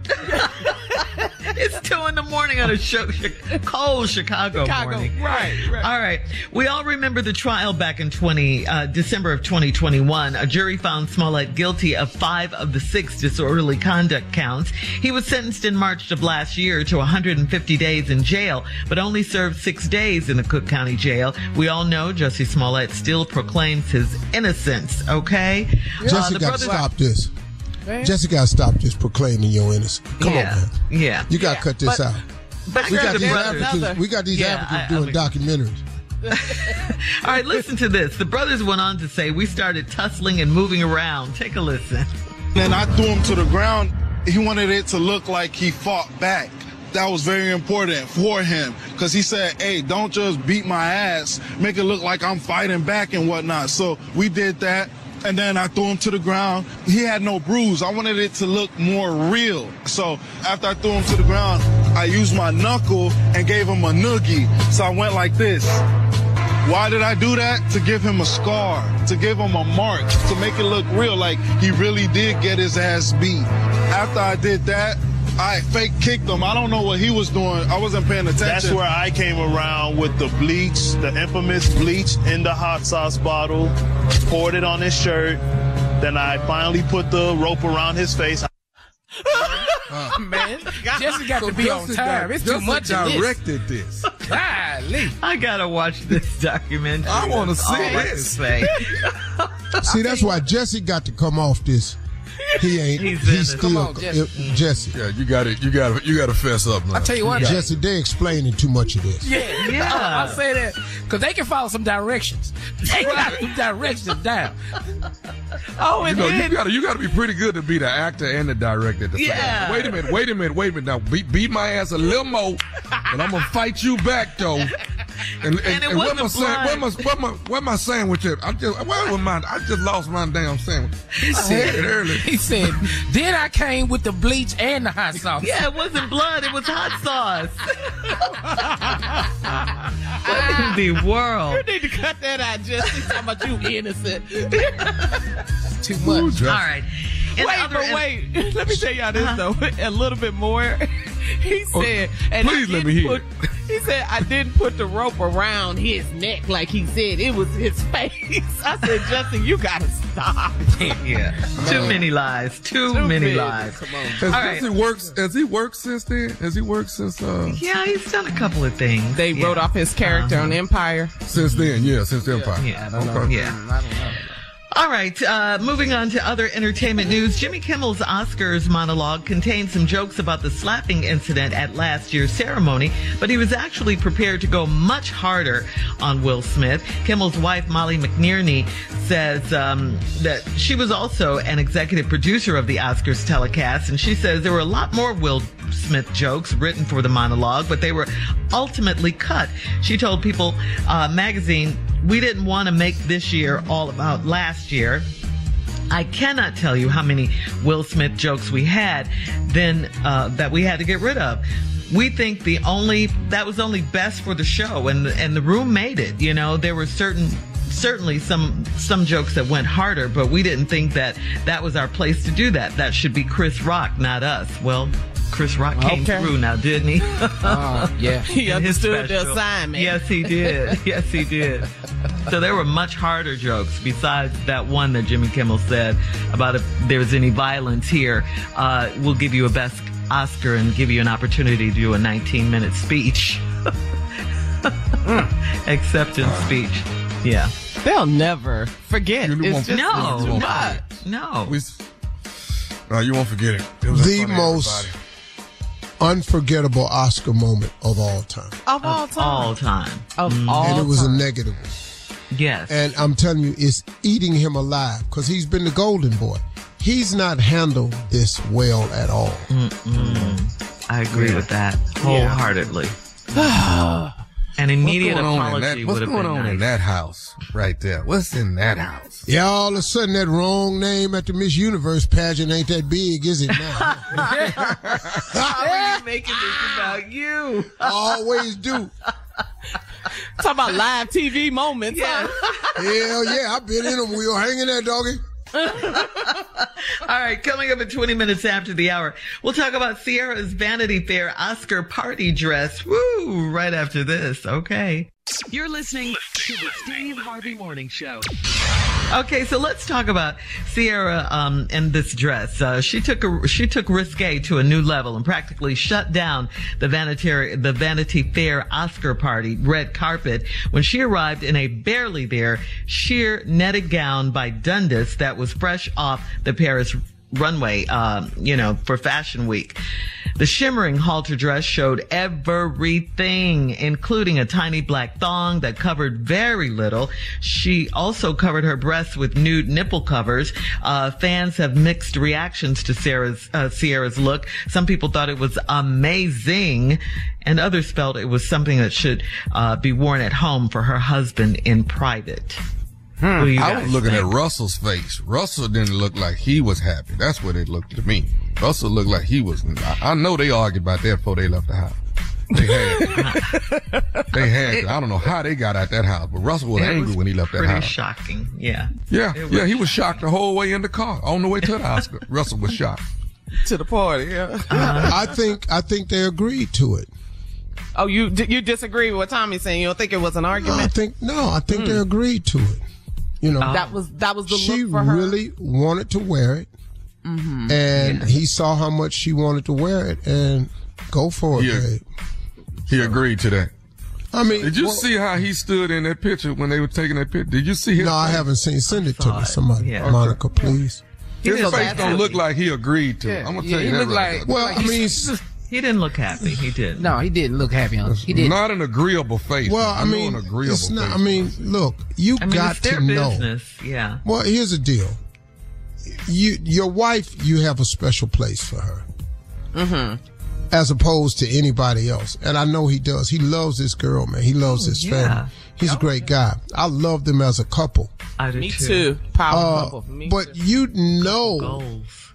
It's two in the morning on a show, cold Chicago, Chicago morning. Right, right. All right. We all remember the trial back in twenty uh, December of twenty twenty-one. A jury found Smollett guilty of five of the six disorderly conduct counts. He was sentenced in March of last year to one hundred fifty days in jail, but only served six days in the Cook County Jail. We all know Jussie Smollett still proclaims his innocence, okay? Jesse uh, the got to brothers- stop this. Man. Jesse got to stop this proclaiming your innocence. Come Yeah, on, man. yeah. You got to Yeah, cut this but- out. But we got the these brothers- advocates. We got these Yeah, advocates I- I doing mean- documentaries. All right, listen to this. The brothers went on to say, we started tussling and moving around. Take a listen. Then I threw him to the ground. He wanted it to look like he fought back. That was very important for him because he said, hey, don't just beat my ass, make it look like I'm fighting back and whatnot. So we did that. And then I threw him to the ground. He had no bruise. I wanted it to look more real. So after I threw him to the ground, I used my knuckle and gave him a noogie. So I went like this. Why did I do that? To give him a scar, to give him a mark, to make it look real, like he really did get his ass beat. After I did that, I fake kicked him. I don't know what he was doing. I wasn't paying attention. That's where I came around with the bleach, the infamous bleach in the hot sauce bottle, poured it on his shirt. Then I finally put the rope around his face. Uh, Man, Jesse got So to be on Justin time. di- It's too Justin much of this. directed this. Golly. I gotta watch this documentary. I want to That's see all I can this. say. See, that's why Jesse got to come off this. He ain't. He's He's, in it. still Come on, Jesse. uh, Jesse. Yeah, you got it. You got to. You got to fess up now. I tell you what, though. Jesse, they explaining too much of this. Yeah, Yeah. I'll say that because they can follow some directions. They got some directions down. Oh, You and know, you then got to. You got to be pretty good to be the actor and the director at the same Yeah. time. Wait a minute. Wait a minute. Wait a minute. Now beat, beat my ass a little more, but I'm gonna fight you back though. And, and, And it and where wasn't my, sa- where blind. my where my where my sandwich at? I just where was my? I just lost my damn sandwich. he I said, had it early. he said, then I came with the bleach and the hot sauce. Yeah, it wasn't blood. It was hot sauce. What in the world? You need to cut that out, Jesse. Talking about you innocent. Too much. Ooh, All right. In Wait, other- but wait. Let me tell y'all this, Uh-huh. though. A little bit more. He Oh, said, and please I let didn't me hear put, it. He said, I didn't put the rope around his neck like he said. It was his face. I said, Justin, you got to stop. Yeah. Too many lies. Too, Too many big. lies. Come on. Has, All has right. he worked? Has he worked since then? Has he worked since? Uh, Yeah, he's done a couple of things. They yeah. wrote off his character Uh-huh. on Empire. Since then, yeah, since the Empire. Yeah, I don't Okay. know. Yeah. I don't know. All right, uh, moving on to other entertainment news. Jimmy Kimmel's Oscars monologue contained some jokes about the slapping incident at last year's ceremony, but he was actually prepared to go much harder on Will Smith. Kimmel's wife, Molly McNearney, says um, that she was also an executive producer of the Oscars telecast, and she says there were a lot more Will Smith jokes written for the monologue, but they were ultimately cut. She told People uh, magazine, "We didn't want to make this year all about last year. I cannot tell you how many Will Smith jokes we had then uh, that we had to get rid of. We think the only that was only best for the show, and the, and the room made it. You know, there were certain certainly some some jokes that went harder, but we didn't think that that was our place to do that. That should be Chris Rock, not us. Well, Chris Rock came Okay. through now, didn't he? Uh, yeah. He In his understood the special. assignment. Yes, he did. Yes, he did. So there were much harder jokes besides that one that Jimmy Kimmel said about if there's any violence here, uh, we'll give you a best Oscar and give you an opportunity to do a nineteen minute speech. Acceptance speech. Yeah. They'll never forget. You It's won't- just No, it's too no, much. no. We, uh, you won't forget it. It was in The front of most everybody. unforgettable Oscar moment of all time. Of all Of time. all time. Of all And it was time. a negative one. Yes. And I'm telling you, it's eating him alive because he's been the golden boy. He's not handled this well at all. Mm-mm. I agree with that wholeheartedly. An immediate What's going on in apology that, would what's have going been on nice. in that house right there? What's in that house? Yeah, all of a sudden that wrong name at the Miss Universe pageant ain't that big, is it now? How are you making this about you? Always do. Talk about live T V moments. Yes. Huh? Hell yeah, I've been in them. We were hanging there, doggy. All right, coming up at twenty minutes after the hour, we'll talk about Sierra's Vanity Fair Oscar party dress. Woo! Right after this. Okay. You're listening to the Steve Harvey Morning Show. Okay, so let's talk about Sierra um, and this dress. Uh, she took a, she took risque to a new level and practically shut down the Vanity the Vanity Fair Oscar party red carpet when she arrived in a barely there sheer netted gown by Dundas that was fresh off the Paris runway, uh, you know, for Fashion Week. The shimmering halter dress showed everything, including a tiny black thong that covered very little. She also covered her breasts with nude nipple covers. Uh, fans have mixed reactions to Sarah's, uh, Sierra's look. Some people thought it was amazing, and others felt it was something that should uh, be worn at home for her husband in private. What do you I guys was looking think? at Russell's face. Russell didn't look like he was happy. That's what it looked to me. Russell looked like he was. I, I know they argued about that before they left the house. They had. they had. I don't know how they got out that house, but Russell was It angry was when he left that pretty house. shocking. Yeah. Yeah, It yeah, was he was shocked the whole way in the car on the way to the Oscar. Russell was shocked. To the party, yeah. I think I think they agreed to it. Oh, you you disagree with what Tommy's saying? You don't think it was an No, I argument? think no, I think they agreed to it. You know, that was that was the she look for her. really wanted to wear it, Mm-hmm. and he saw how much she wanted to wear it, and go for it, Yeah. babe. He agreed to that. I mean, Did you well- see how he stood in that picture when they were taking that picture? Did you see his No, I face? haven't seen. Send it to saw me, it. somebody. Yeah. Monica, please. He His didn't face look don't happy. look like he agreed to it. Yeah, I'm gonna yeah, tell you he that. looked right like- there. Well, like I he- mean, He didn't look happy. He did. No, he didn't look happy on. He didn't. Not an agreeable face. well, I know mean, an agreeable it's not. face. I mean, look, you I mean, got it's their to know. business. Yeah. Well, here's the deal. You, your wife, you have a special place for her, Mm-hmm. as opposed to anybody else. And I know he does. He loves this girl, man. He loves Oh, his yeah. family. He's a great guy. I love them as a couple. I do Me too. too. Power Uh, couple. Me but too. you know Goals.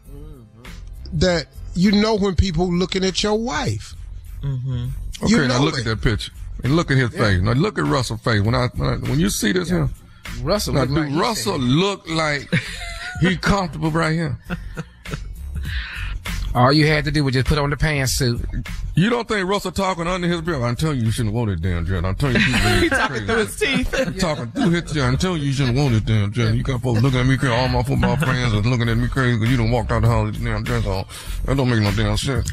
that you know when people looking at your wife. Mm-hmm. Okay, You now know look it. at that picture and look at his face. Now look at Russell's face. When I when, I, when you see this here, Russell now looked do like he Russell said- look like he comfortable right here? All you had to do was just put on the pantsuit. You don't think Russell talking under his breath? I'm telling you, you shouldn't want it damn jet. I'm telling you, he's talking through his teeth. Talking through his teeth. I'm telling you, you shouldn't want it damn jet. You got folks looking at me crazy. All my football friends are looking at me crazy because you done walked out the house with your damn dress on. That don't make no damn sense.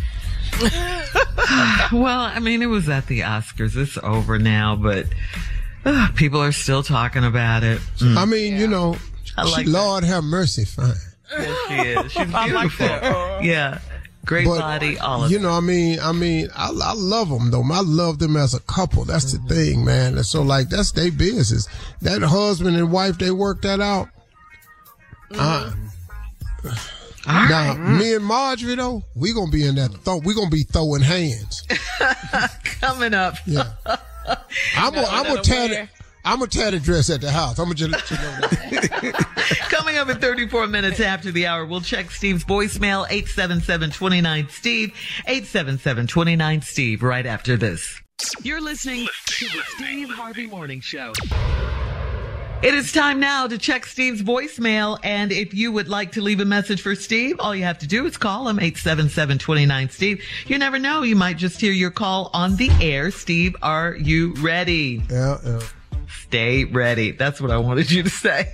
Well, I mean, it was at the Oscars. It's over now, but uh, people are still talking about it. Mm. I mean, yeah. you know, like she, Lord have mercy, fine. Yes, she is. She's beautiful. I like that. Yeah. Great but, body, all of you it. know, I mean, I mean, I, I love them though. I love them as a couple. That's mm-hmm. the thing, man. And so, like, that's their business. That husband and wife, they work that out. Mm-hmm. Uh, all now, right. me and Marjorie though, we gonna be in that. Th- we gonna be throwing hands. Coming up. Yeah. I'm gonna I'm gonna tear the, I'm gonna tear the dress at the house. I'm gonna just let you know that. Coming up in thirty-four minutes after the hour, we'll check Steve's voicemail, eight seven seven, two nine, Steve, eight seven seven, two nine, Steve, right after this. You're listening to the Steve Harvey Morning Show. It is time now to check Steve's voicemail, and if you would like to leave a message for Steve, all you have to do is call him, eight seven seven, two nine, Steve. You never know, you might just hear your call on the air. Steve, are you ready? Yeah, yeah. Stay ready. That's what I wanted you to say.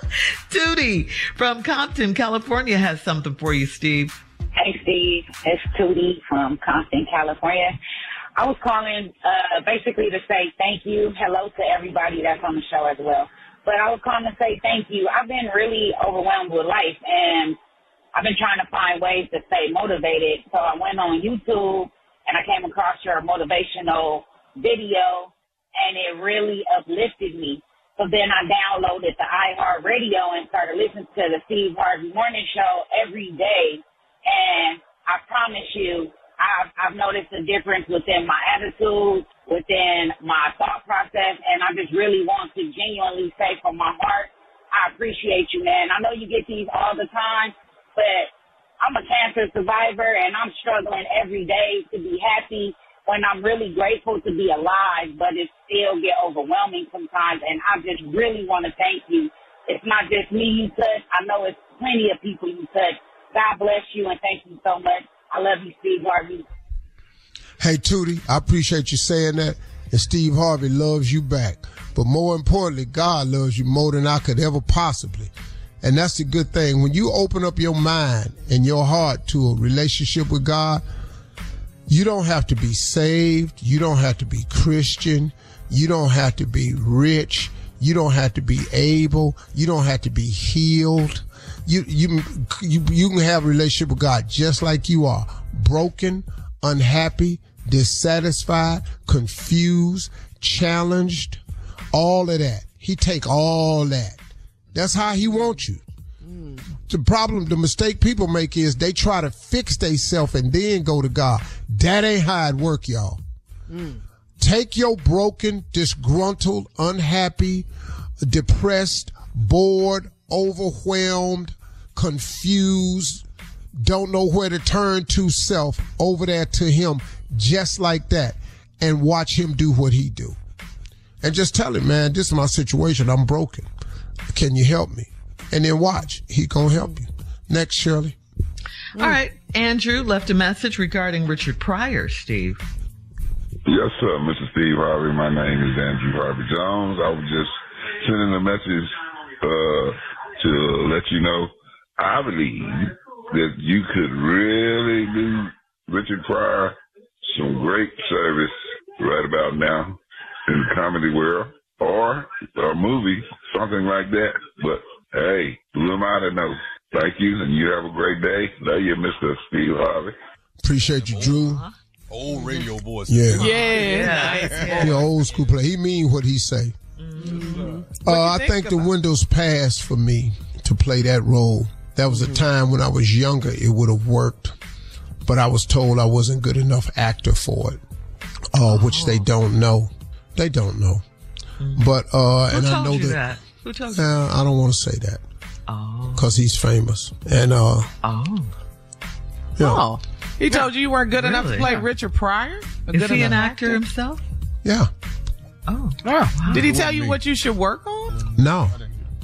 Tootie from Compton, California has something for you, Steve. Hey, Steve. It's Tootie from Compton, California. I was calling uh, basically to say thank you. Hello to everybody that's on the show as well. But I was calling to say thank you. I've been really overwhelmed with life, and I've been trying to find ways to stay motivated. So I went on YouTube, and I came across your motivational video, and it really uplifted me. So then I downloaded the iHeartRadio and started listening to the Steve Harvey Morning Show every day. And I promise you, I've, I've noticed a difference within my attitude, within my thought process, and I just really want to genuinely say from my heart, I appreciate you, man. I know you get these all the time, but I'm a cancer survivor, and I'm struggling every day to be happy when I'm really grateful to be alive, but it still get overwhelming sometimes, and I just really want to thank you. It's not just me you touch. I know it's plenty of people you touch. God bless you, and thank you so much. I love you, Steve Harvey. Hey, Tootie, I appreciate you saying that. And Steve Harvey loves you back. But more importantly, God loves you more than I could ever possibly. And that's the good thing. When you open up your mind and your heart to a relationship with God, you don't have to be saved. You don't have to be Christian. You don't have to be rich. You don't have to be able. You don't have to be healed. You, you, you, you can have a relationship with God just like you are. Broken, unhappy, dissatisfied, confused, challenged, all of that. He take all that. That's how he wants you. Mm. The problem, the mistake people make is they try to fix themselves and then go to God. That ain't how it work, y'all. Mm. Take your broken, disgruntled, unhappy, depressed, bored, overwhelmed, confused, don't know where to turn to self over there to him just like that and watch him do what he do. And just tell him, man, this is my situation. I'm broken. Can you help me? And then watch. He gonna help you. Next, Shirley. All right. Andrew left a message regarding Richard Pryor, Steve. Yes, sir, Mister Steve Harvey. My name is Andrew Harvey Jones. I was just sending a message uh, to let you know I believe that you could really do Richard Pryor some great service right about now in the comedy world or a movie, something like that. But hey, who am I to know? Thank you, and you have a great day. Love you, Mister Steve Harvey. Appreciate you, Drew. Uh-huh. Old radio voice. Yeah. Yeah. Nice. Yeah. He an old school player. He mean what he say. Mm-hmm. Uh, I think, think the windows passed for me to play that role. That was a time when I was younger, it would have worked, but I was told I wasn't good enough actor for it, uh, which they don't know. They don't know. Mm-hmm. But, uh, Who and told I know you that, that? Who told you uh, that? I don't want to say that. Oh. Cause he's famous. And, uh, oh. Yeah. Oh. He told you you weren't good Really? enough to play Yeah. Richard Pryor? A Is good he an enough actor himself? Yeah. Oh. Oh. Wow. Did he tell you what you should work on? No.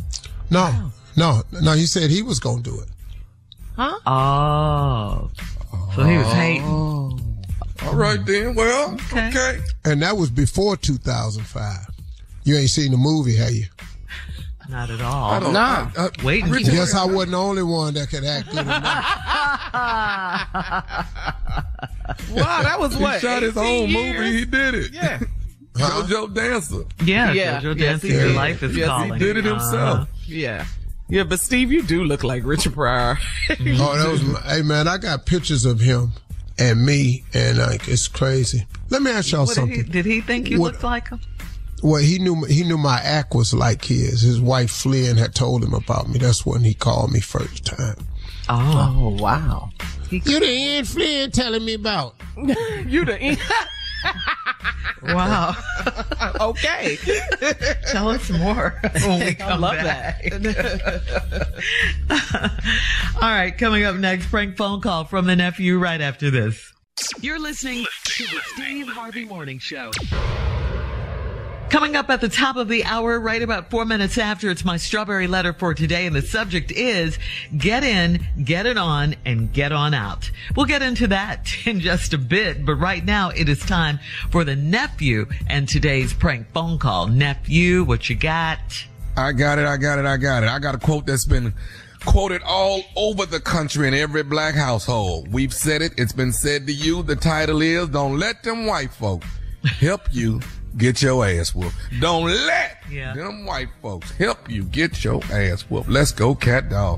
No. No. No, he said he was going to do it. Huh? Oh. So he was hating. Oh. All right then. Well, okay. okay. And that was before two thousand five. You ain't seen the movie, have you? Not at all. I don't know. Nah. I, I, Wait. I guess I wasn't the only one that could act good enough. Wow, that was what? He shot his own years? movie. He did it. Yeah. Huh? JoJo Dancer. Yeah, Yeah. JoJo Yes, Dancing, he Your did. Life is Yes, he Calling. He did it himself. Uh, Yeah. Yeah, but Steve, you do look like Richard Pryor. Oh, that was my, hey man, I got pictures of him and me, and like it's crazy. Let me ask y'all what did, something. he, did he think you What- looked like him? Well, he knew he knew my act was like his. His wife Flynn had told him about me. That's when he called me first time. Oh, Oh, wow. You the Ian Flynn telling me about? You the wow. Okay. Tell us more when we come I love back. that. All right, coming up next, prank phone call from the nephew right after this. You're listening To the Steve Harvey Morning Show. Coming up at the top of the hour, right about four minutes after, it's my strawberry letter for today, and the subject is get in, get it on, and get on out. We'll get into that in just a bit, but right now it is time for the nephew and today's prank phone call. Nephew, what you got? I got it. I got it. I got it. I got a quote that's been quoted all over the country in every black household. We've said it. It's been said to you. The title is, don't let them white folk help you get your ass whooped. Don't let Yeah. them white folks help you get your ass whooped. Let's go, cat dog.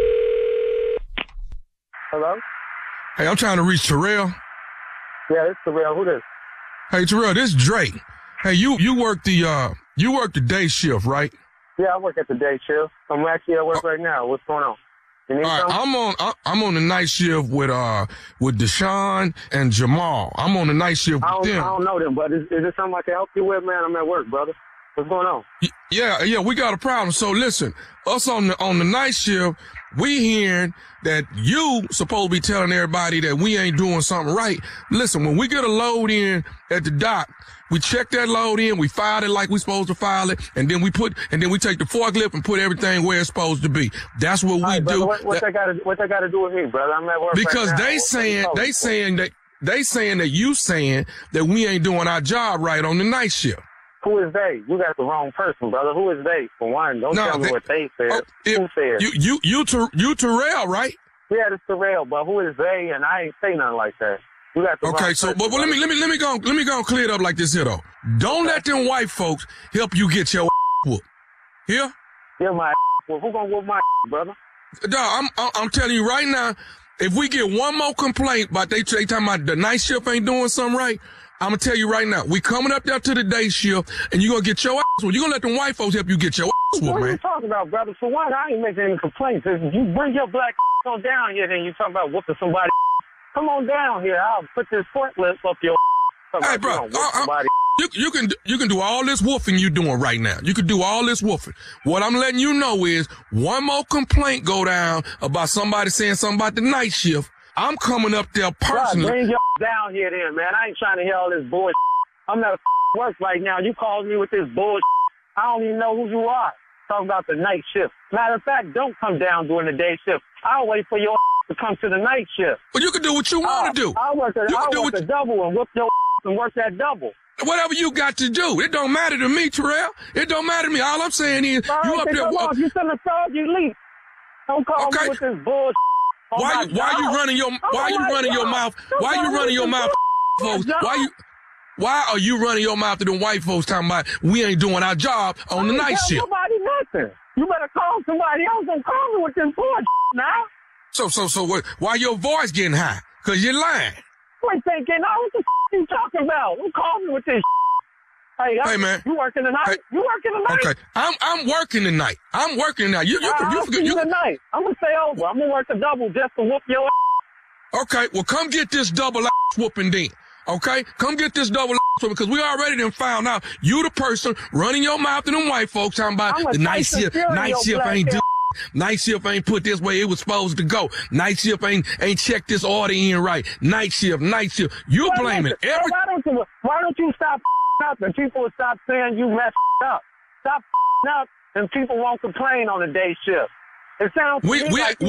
Hello? Hey, I'm trying to reach Terrell. Yeah, it's Terrell. Who this? Hey, Terrell, this is Drake. Hey, you you work the uh you work the day shift, right? Yeah, I work at the day shift. I'm actually at work right now. What's going on? You need All right, something? I'm on I- I'm on the night shift with uh with Deshaun and Jamal. I'm on the night shift I with don't, I them. don't know them, but is, is there something I can help you with, man? I'm at work, brother. What's going on? Yeah, yeah, we got a problem. So listen, us on the on the night shift, we hearing that you supposed to be telling everybody that we ain't doing something right. Listen, when we get a load in at the dock, we check that load in, we file it like we supposed to file it, and then we put and then we take the forklift and put everything where it's supposed to be. That's what we All right, brother, do. What, what That- they got to what they got to do with me, brother? I'm at work because right now. they What- saying what you they saying that they saying that you saying that we ain't doing our job right on the night shift. Who is they? You got the wrong person, brother. Who is they? For one, don't No, tell me they- what they said. Oh, it- Who said? You you you Ter- you Terrell, right? Yeah, it's Terrell, but who is they? And I ain't say nothing like that. You got the Okay, wrong so person, but, but let me let me let me go let me go and clear it up like this here though. Don't let them white folks help you get your whooped. Here? Yeah, my well, who gonna whoop my brother? Dog, I'm I'm I'm telling you right now, if we get one more complaint about they they talking about the night shift ain't doing something right, I'm gonna tell you right now, we coming up there to the day shift and you gonna get your ass whooped. You gonna let them white folks help you get your ass whooped, What are you man. talking about, brother? For one, I ain't making any complaints. If you bring your black on down here, then you talking about whooping somebody. Come on down here. I'll put this forklift up your. Hey, bro, uh, uh, you, you can you can do all this woofing you doing right now. You can do all this woofing. What I'm letting you know is one more complaint go down about somebody saying something about the night shift. I'm coming up there Right, personally. bring your down here then, man. I ain't trying to hear all this bullshit. I'm at work right now. You called me with this bullshit. I don't even know who you are. Talking about the night shift. Matter of fact, don't come down during the day shift. I'll wait for your to come to the night shift. But you can do what you want to do. I'll work a, You can I'll do work what a double and whoop your and work that double. Whatever you got to do. It don't matter to me, Terrell. It don't matter to me. All I'm saying is All you right, up then there. come on. If you send a sub, you leave. Don't call Okay. me with this bullshit. Oh Why my you why you God. running your Oh why you my running your God. mouth? Don't Why call you me running with your this mouth, folks? bullshit. Why you why are you running your mouth to them white folks talking about we ain't doing our job on the I ain't night tell shift? Nobody nothing. You better call somebody else and call me with this bullshit now. So so so what? Why your voice getting high? Cause you're lying. Quit thinking, oh, what the f- you talking about? Who called me with this? Hey, Hey, man. You working tonight? Hey. You working tonight? Okay, I'm I'm working tonight. I'm working tonight. You you I'll you, see you, you tonight. I'm gonna stay over. I'm gonna work a double just to whoop your ass. Okay, well come get this double ass whooping then. Okay, come get this double ass whooping because we already done found out you the person running your mouth to them white folks talking about I'm a the night Tyson shift. Fury, Night your shift black ain't do. ass. Night shift ain't put this way it was supposed to go. Night shift ain't ain't checked this order in right. Night shift, night shift. You Well, blaming listen, every. Why don't you? Why don't you stop up and people will stop saying you messed up? Stop up and people won't complain on the day shift. It sounds to We me we like we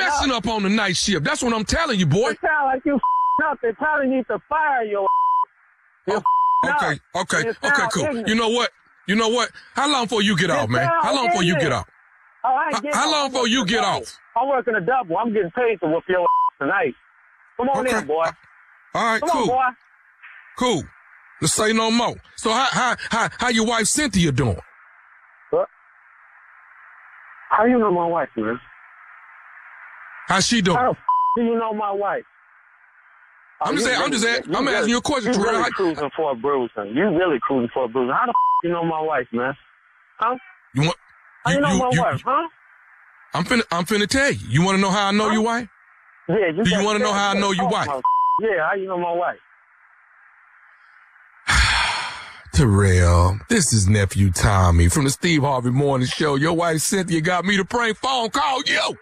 messing up on the night shift. That's what I'm telling you, boy. It sound like you f***ing up. They probably need to fire your You're oh, Okay, okay, You okay, sound cool. ignorant. You know what? You know what? How long before you get You off, man? sound How long before you get ignorant. off? Oh, I ain't How- getting how off. long I'm before you working a get double. off? I'm working a double. I'm getting paid to whoop your tonight. Come on Okay. in, boy. All right, Come cool. on, boy. Cool. Let's say no more. So how how how how your wife Cynthia doing? What? How you know my wife, man? How's she doing? How the f- do you know my wife? I'm Oh, just you saying- I'm just really- asking- I'm really- asking you a question, You Terrell. really How- cruising for a bruising. You really cruising for a bruising. How the f- you know my wife, man? Huh? You want? How you, You- know you- my you- wife, huh? I'm finna I'm finna tell you. You want to know how I know your wife? Yeah, you Do you got- want to know how I know your Oh, wife? my- Yeah, how you know my wife? Terrell, this is nephew Tommy from the Steve Harvey Morning Show. Your wife Cynthia got me to prank phone call you.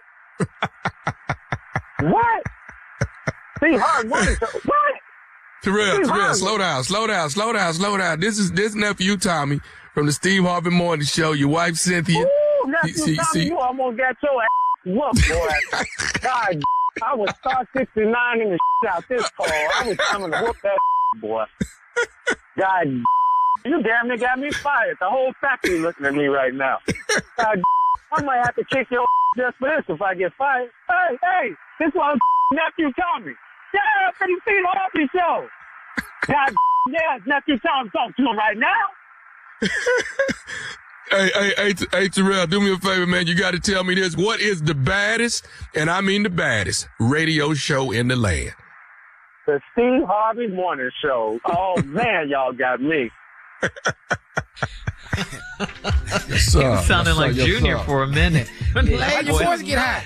What? See, hard work. What? Terrell, Steve Terrell, Harvey. slow down, slow down, slow down, slow down. This is this nephew Tommy from the Steve Harvey Morning Show. Your wife Cynthia. Ooh, nephew See- Tommy, see- you almost got your ass whooped, boy. God, I was star sixty-nine in the out this call. I was coming to whoop that boy. God, you damn near got me fired. The whole factory looking at me right now. God, I might have to kick your just for this if I get fired. Hey, hey, this was nephew Tommy. Yeah, for the Steve Harvey Show. God, yeah, nephew Tommy talking to him right now. Hey, hey, hey, T- hey, Terrell, do me a favor, man. You got to tell me this. What is the baddest, and I mean the baddest, radio show in the land? The Steve Harvey Morning Show. Oh, man, y'all got me. Yes, You sounded like Junior for a minute. How your voice get high?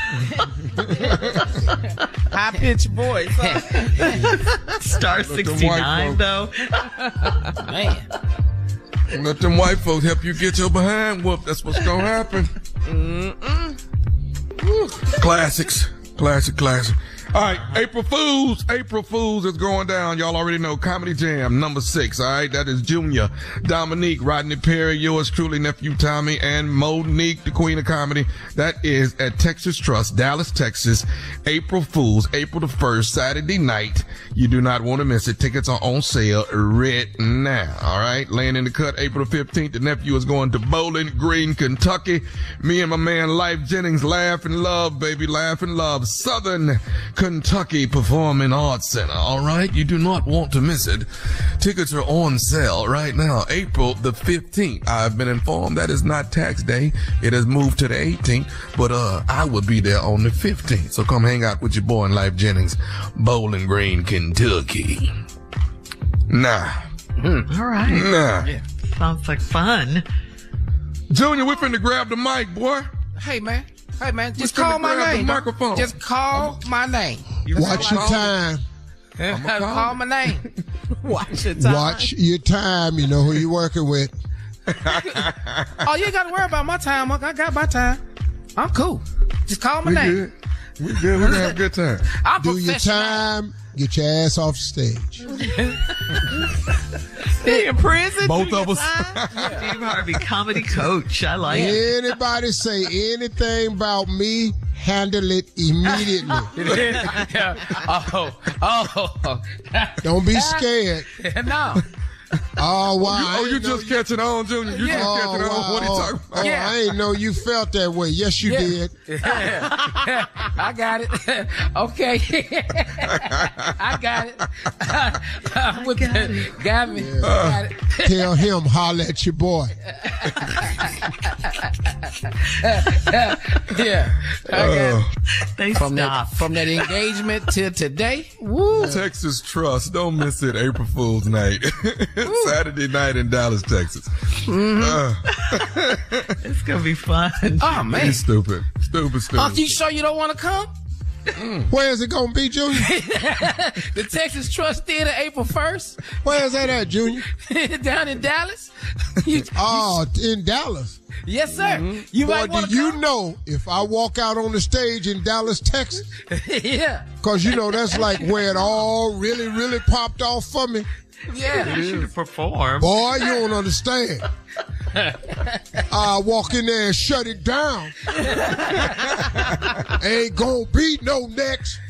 High pitched voice. Star sixty-nine, though. Man. Let them white folks help you get your behind whooped. That's what's gonna happen. Mm-mm. Classics. Classic, classic. All right, April Fools. April Fools is going down. Y'all already know. Comedy Jam, number six. All right, that is Junior, Dominique, Rodney Perry, yours truly, nephew Tommy, and Monique, the queen of comedy. That is at Texas Trust, Dallas, Texas. April Fools, April the first, Saturday night. You do not want to miss it. Tickets are on sale right now. All right, laying in the cut, April the fifteenth. The nephew is going to Bowling Green, Kentucky. Me and my man Life Jennings, laugh and love, baby, laugh and love. Southern Kentucky Performing Arts Center. All right, you do not want to miss it. Tickets are on sale right now, April the fifteenth. I've been informed that is not tax day. It has moved to the eighteenth, but uh, I will be there on the fifteenth. So come hang out with your boy in Life Jennings, Bowling Green, Kentucky. Nah. All right. Nah. Yeah. Sounds like fun. Junior, we finna grab the mic, boy. Hey, man. Hey, man. Just We finna call my grab the name. microphone. Just call my name. Watch your time. Call, call my name. Watch your time. Watch your time. You know who you're working with. Oh, you ain't got to worry about my time. I got my time. I'm cool. Just call my We name. good. We good. We're gonna have a good time. I'm Do your professional. time. Get your ass off the stage. Stay in prison. Both do of your us. time. Steve Harvey, comedy coach. I like it. Anybody say anything about me, handle it immediately. oh, oh. Don't be scared. No. Oh, wow. You, I oh, ain't you know just catching on, Junior. You Yeah. just Oh, catching on. wow. What are you talking about? Oh, Yeah. I ain't know you felt that way. Yes, you Yeah. did. I got it. Okay. I got it. With got the, it. Got me. Yeah. Got it. Tell him, holler at your boy. Yeah. I got it. They From stop. that, from that engagement till today. Woo. Texas Trust. Don't miss it. April Fool's night. Saturday night in Dallas, Texas. Uh, It's going to be fun. Oh, man. he's stupid. Stupid, stupid. Uncle, you sure you don't want to come? Where is it going to be, Junior? The Texas Trust Theater, April first, Where is that at, Junior? down in Dallas. You- Oh, in Dallas. yes, sir. You Boy, might want do to you come. know if I walk out on the stage in Dallas, Texas? Yeah, Because, you know, that's like where it all really, really popped off for me. yeah. You should perform. Boy, you don't understand. I walk in there and shut it down. Ain't gonna be no next.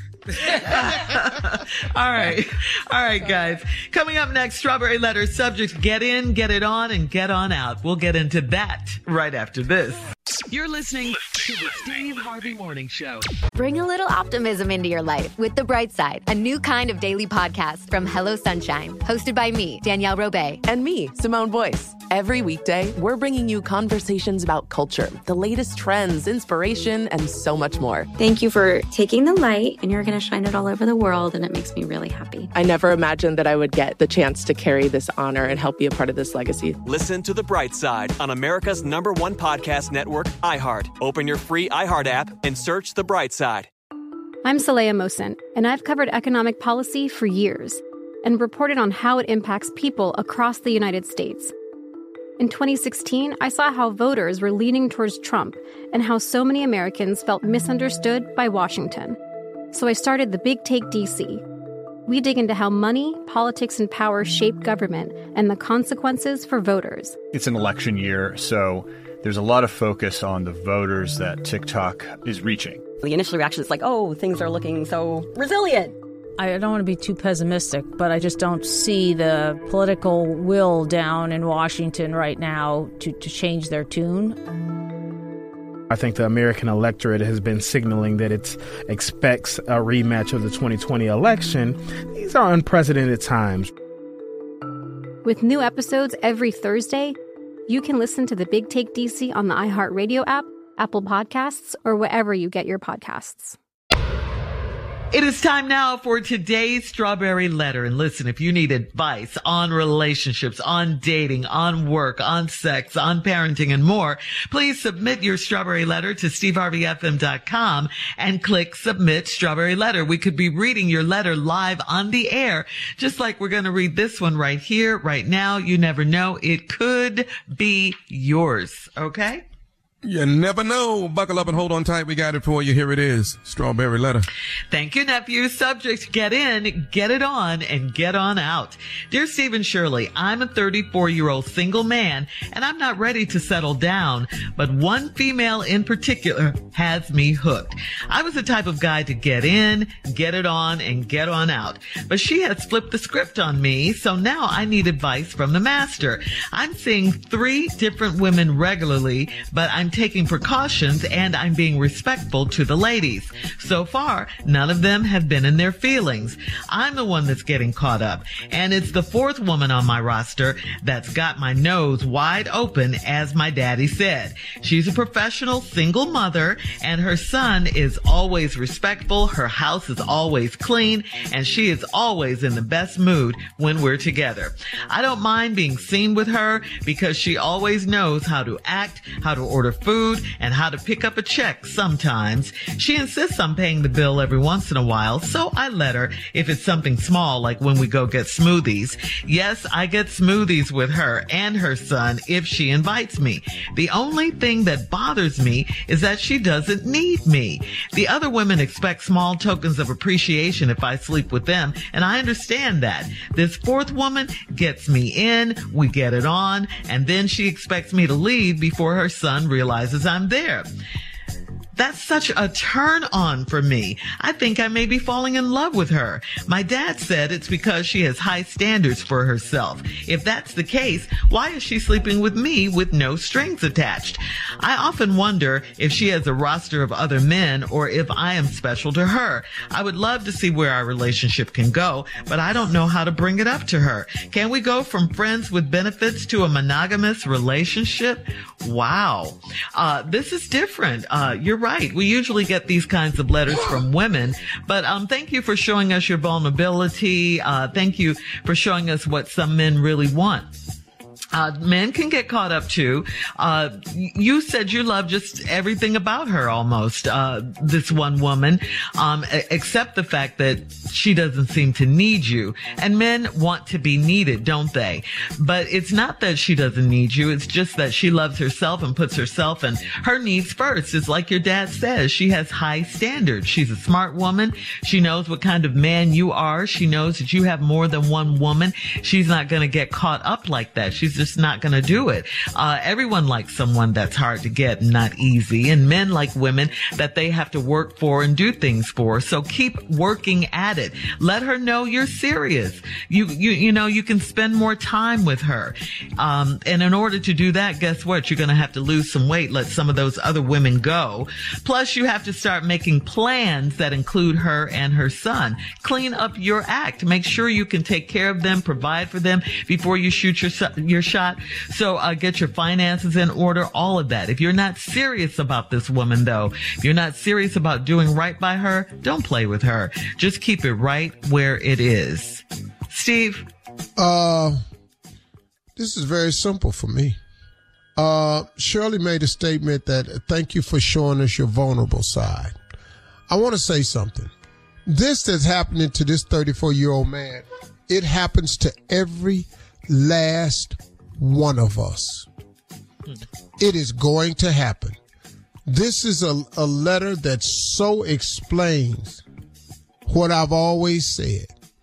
All right. All right, guys. Coming up next, Strawberry Letter subjects get in, get it on, and get on out. We'll get into that right after this. You're listening to the Steve Harvey Morning Show. Bring a little optimism into your life with The Bright Side, a new kind of daily podcast from Hello Sunshine, hosted by me, Danielle Robay. And me, Simone Boyce. Every weekday, we're bringing you conversations about culture, the latest trends, inspiration, and so much more. Thank you for taking the light, and you're going to shine it all over the world, and it makes me really happy. I never imagined that I would get the chance to carry this honor and help be a part of this legacy. Listen to The Bright Side on America's number one podcast network, iHeart. Open your free iHeart app and search The Bright Side. I'm Saleha Mohsin, and I've covered economic policy for years and reported on how it impacts people across the United States. In twenty sixteen, I saw how voters were leaning towards Trump and how so many Americans felt misunderstood by Washington. So I started the Big Take D C. We dig into how money, politics, and power shape government and the consequences for voters. It's an election year, so there's a lot of focus on the voters that TikTok is reaching. The initial reaction is like, oh, things are looking so resilient. I don't want to be too pessimistic, but I just don't see the political will down in Washington right now to, to change their tune. I think the American electorate has been signaling that it expects a rematch of the twenty twenty election. These are unprecedented times. With new episodes every Thursday, you can listen to the Big Take D C on the iHeartRadio app, Apple Podcasts, or wherever you get your podcasts. It is time now for today's Strawberry Letter. And listen, if you need advice on relationships, on dating, on work, on sex, on parenting, and more, please submit your Strawberry Letter to steve harvey f m dot com and click Submit Strawberry Letter. We could be reading your letter live on the air, just like we're going to read this one right here, right now. You never know. It could be yours. Okay? You never know. Buckle up and hold on tight. We got it for you. Here it is. Strawberry Letter. Thank you, nephew. Subject, get in, get it on, and get on out. Dear Steve and Shirley, I'm a thirty-four-year-old single man, and I'm not ready to settle down, but one female in particular has me hooked. I was the type of guy to get in, get it on, and get on out. But she has flipped the script on me, so now I need advice from the master. I'm seeing three different women regularly, but I'm taking precautions and I'm being respectful to the ladies. So far, none of them have been in their feelings. I'm the one that's getting caught up, and it's the fourth woman on my roster that's got my nose wide open, as my daddy said. She's a professional single mother, and her son is always respectful, her house is always clean, and she is always in the best mood when we're together. I don't mind being seen with her because she always knows how to act, how to order food, and how to pick up a check sometimes. She insists on paying the bill every once in a while, so I let her if it's something small, like when we go get smoothies. Yes, I get smoothies with her and her son if she invites me. The only thing that bothers me is that she doesn't need me. The other women expect small tokens of appreciation if I sleep with them, and I understand that. This fourth woman gets me in, we get it on, and then she expects me to leave before her son realizes I'm there. That's such a turn on for me. I think I may be falling in love with her. My dad said it's because she has high standards for herself. If that's the case, why is she sleeping with me with no strings attached? I often wonder if she has a roster of other men or if I am special to her. I would love to see where our relationship can go, but I don't know how to bring it up to her. Can we go from friends with benefits to a monogamous relationship? Wow. Uh, this is different. Uh, you're right. Right. We usually get these kinds of letters from women, but um, thank you for showing us your vulnerability. Uh, thank you for showing us what some men really want. Uh, men can get caught up too. Uh, you said you love just everything about her almost, uh, this one woman, um, except the fact that she doesn't seem to need you. And men want to be needed, don't they? But it's not that she doesn't need you. It's just that she loves herself and puts herself and her needs first. It's like your dad says. She has high standards. She's a smart woman. She knows what kind of man you are. She knows that you have more than one woman. She's not going to get caught up like that. She's just not going to do it. Uh, everyone likes someone that's hard to get and not easy. And men like women that they have to work for and do things for. So keep working at it. Let her know you're serious. You, you, you know, you can spend more time with her. Um, and in order to do that, guess what? You're going to have to lose some weight, let some of those other women go. Plus, you have to start making plans that include her and her son. Clean up your act. Make sure you can take care of them, provide for them before you shoot your, your shot. So, uh, get your finances in order, all of that. If you're not serious about this woman, though, if you're not serious about doing right by her, don't play with her. Just keep it right where it is. Steve? Uh, this is very simple for me. Uh, Shirley made a statement that thank you for showing us your vulnerable side. I want to say something. This that's happening to this thirty-four-year-old man, it happens to every last one of us. It is going to happen. This is a, a letter that so explains what I've always said.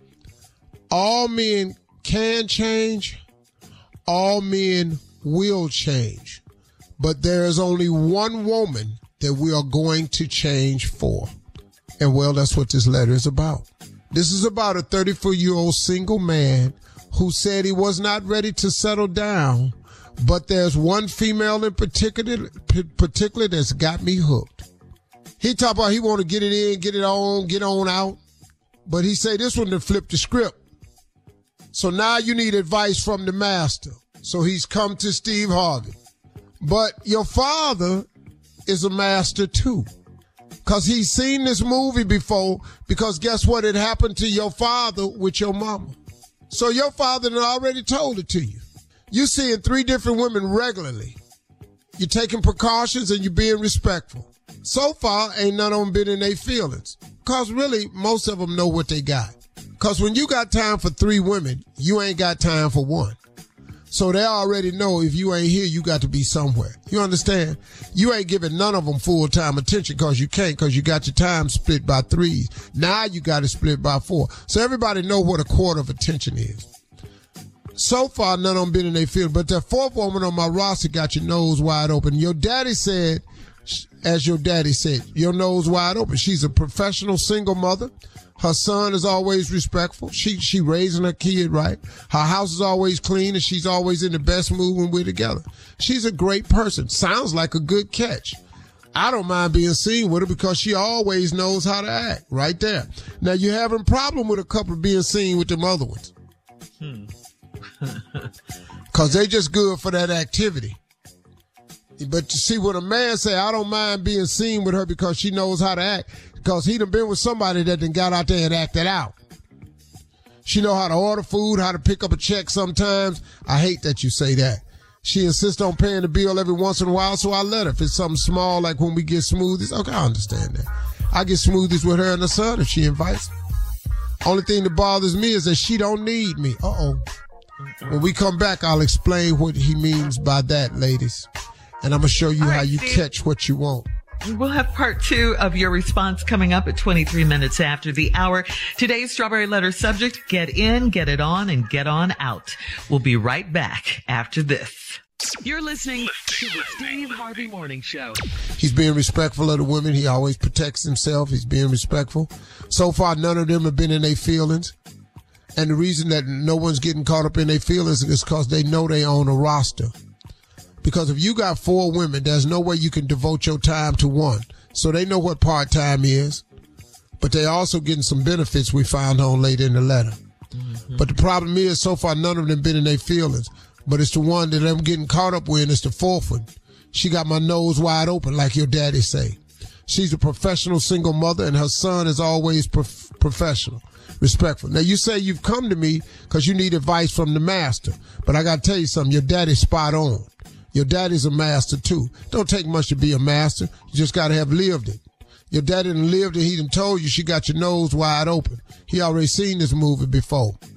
All men can change. All men will change. But there is only one woman that we are going to change for. And well, that's what this letter is about. This is about a thirty-four-year-old single man who said he was not ready to settle down, but there's one female in particular, particular that's got me hooked. He talk about he want to get it in, get it on, get on out, but he say this one to flip the script. So now you need advice from the master. So he's come to Steve Harvey. But your father is a master too. Because he's seen this movie before, because guess what? It happened to your father with your mama. So your father had already told it to you. You're seeing three different women regularly. You're taking precautions and you're being respectful. So far, ain't none of them been in their feelings. Because really, most of them know what they got. Because when you got time for three women, you ain't got time for one. So they already know if you ain't here, you got to be somewhere. You understand? You ain't giving none of them full-time attention because you can't, because you got your time split by threes. Now you got it split by four. So everybody know what a quarter of attention is. So far, none of them been in their field. But the fourth woman on my roster got your nose wide open. Your daddy said, as your daddy said, your nose wide open. She's a professional single mother. Her son is always respectful. She she raising her kid right. Her house is always clean, and she's always in the best mood when we're together. She's a great person. Sounds like a good catch. I don't mind being seen with her because she always knows how to act right there. Now, you're having a problem with a couple being seen with them other ones. Hmm. Because they just good for that activity. But you see, when a man say, I don't mind being seen with her because she knows how to act, because he done been with somebody that done got out there and acted out. She know how to order food, how to pick up a check sometimes. I hate that you say that. She insists on paying the bill every once in a while, so I let her. If it's something small, like when we get smoothies, okay, I understand that. I get smoothies with her and her son if she invites me. Only thing that bothers me is that she don't need me. Uh-oh. When we come back, I'll explain what he means by that, ladies. And I'm going to show you right, how you Steve. catch what you want. We'll have part two of your response coming up at twenty-three minutes after the hour. Today's Strawberry Letter subject, get in, get it on, and get on out. We'll be right back after this. You're listening to the Steve Harvey Morning Show. He's being respectful of the women. He always protects himself. He's being respectful. So far, none of them have been in their feelings. And the reason that no one's getting caught up in their feelings is because they know they own a roster. Because if you got four women, there's no way you can devote your time to one. So they know what part-time is. But they also getting some benefits we found on later in the letter. Mm-hmm. But the problem is, so far, none of them been in their feelings. But it's the one that I'm getting caught up with, it's the fourth one. She got my nose wide open, like your daddy say. She's a professional single mother, and her son is always prof- professional, respectful. Now, you say you've come to me because you need advice from the master. But I got to tell you something, your daddy's spot on. Your daddy's a master, too. Don't take much to be a master. You just got to have lived it. Your daddy done lived it. He done told you she got your nose wide open. He already seen this movie before.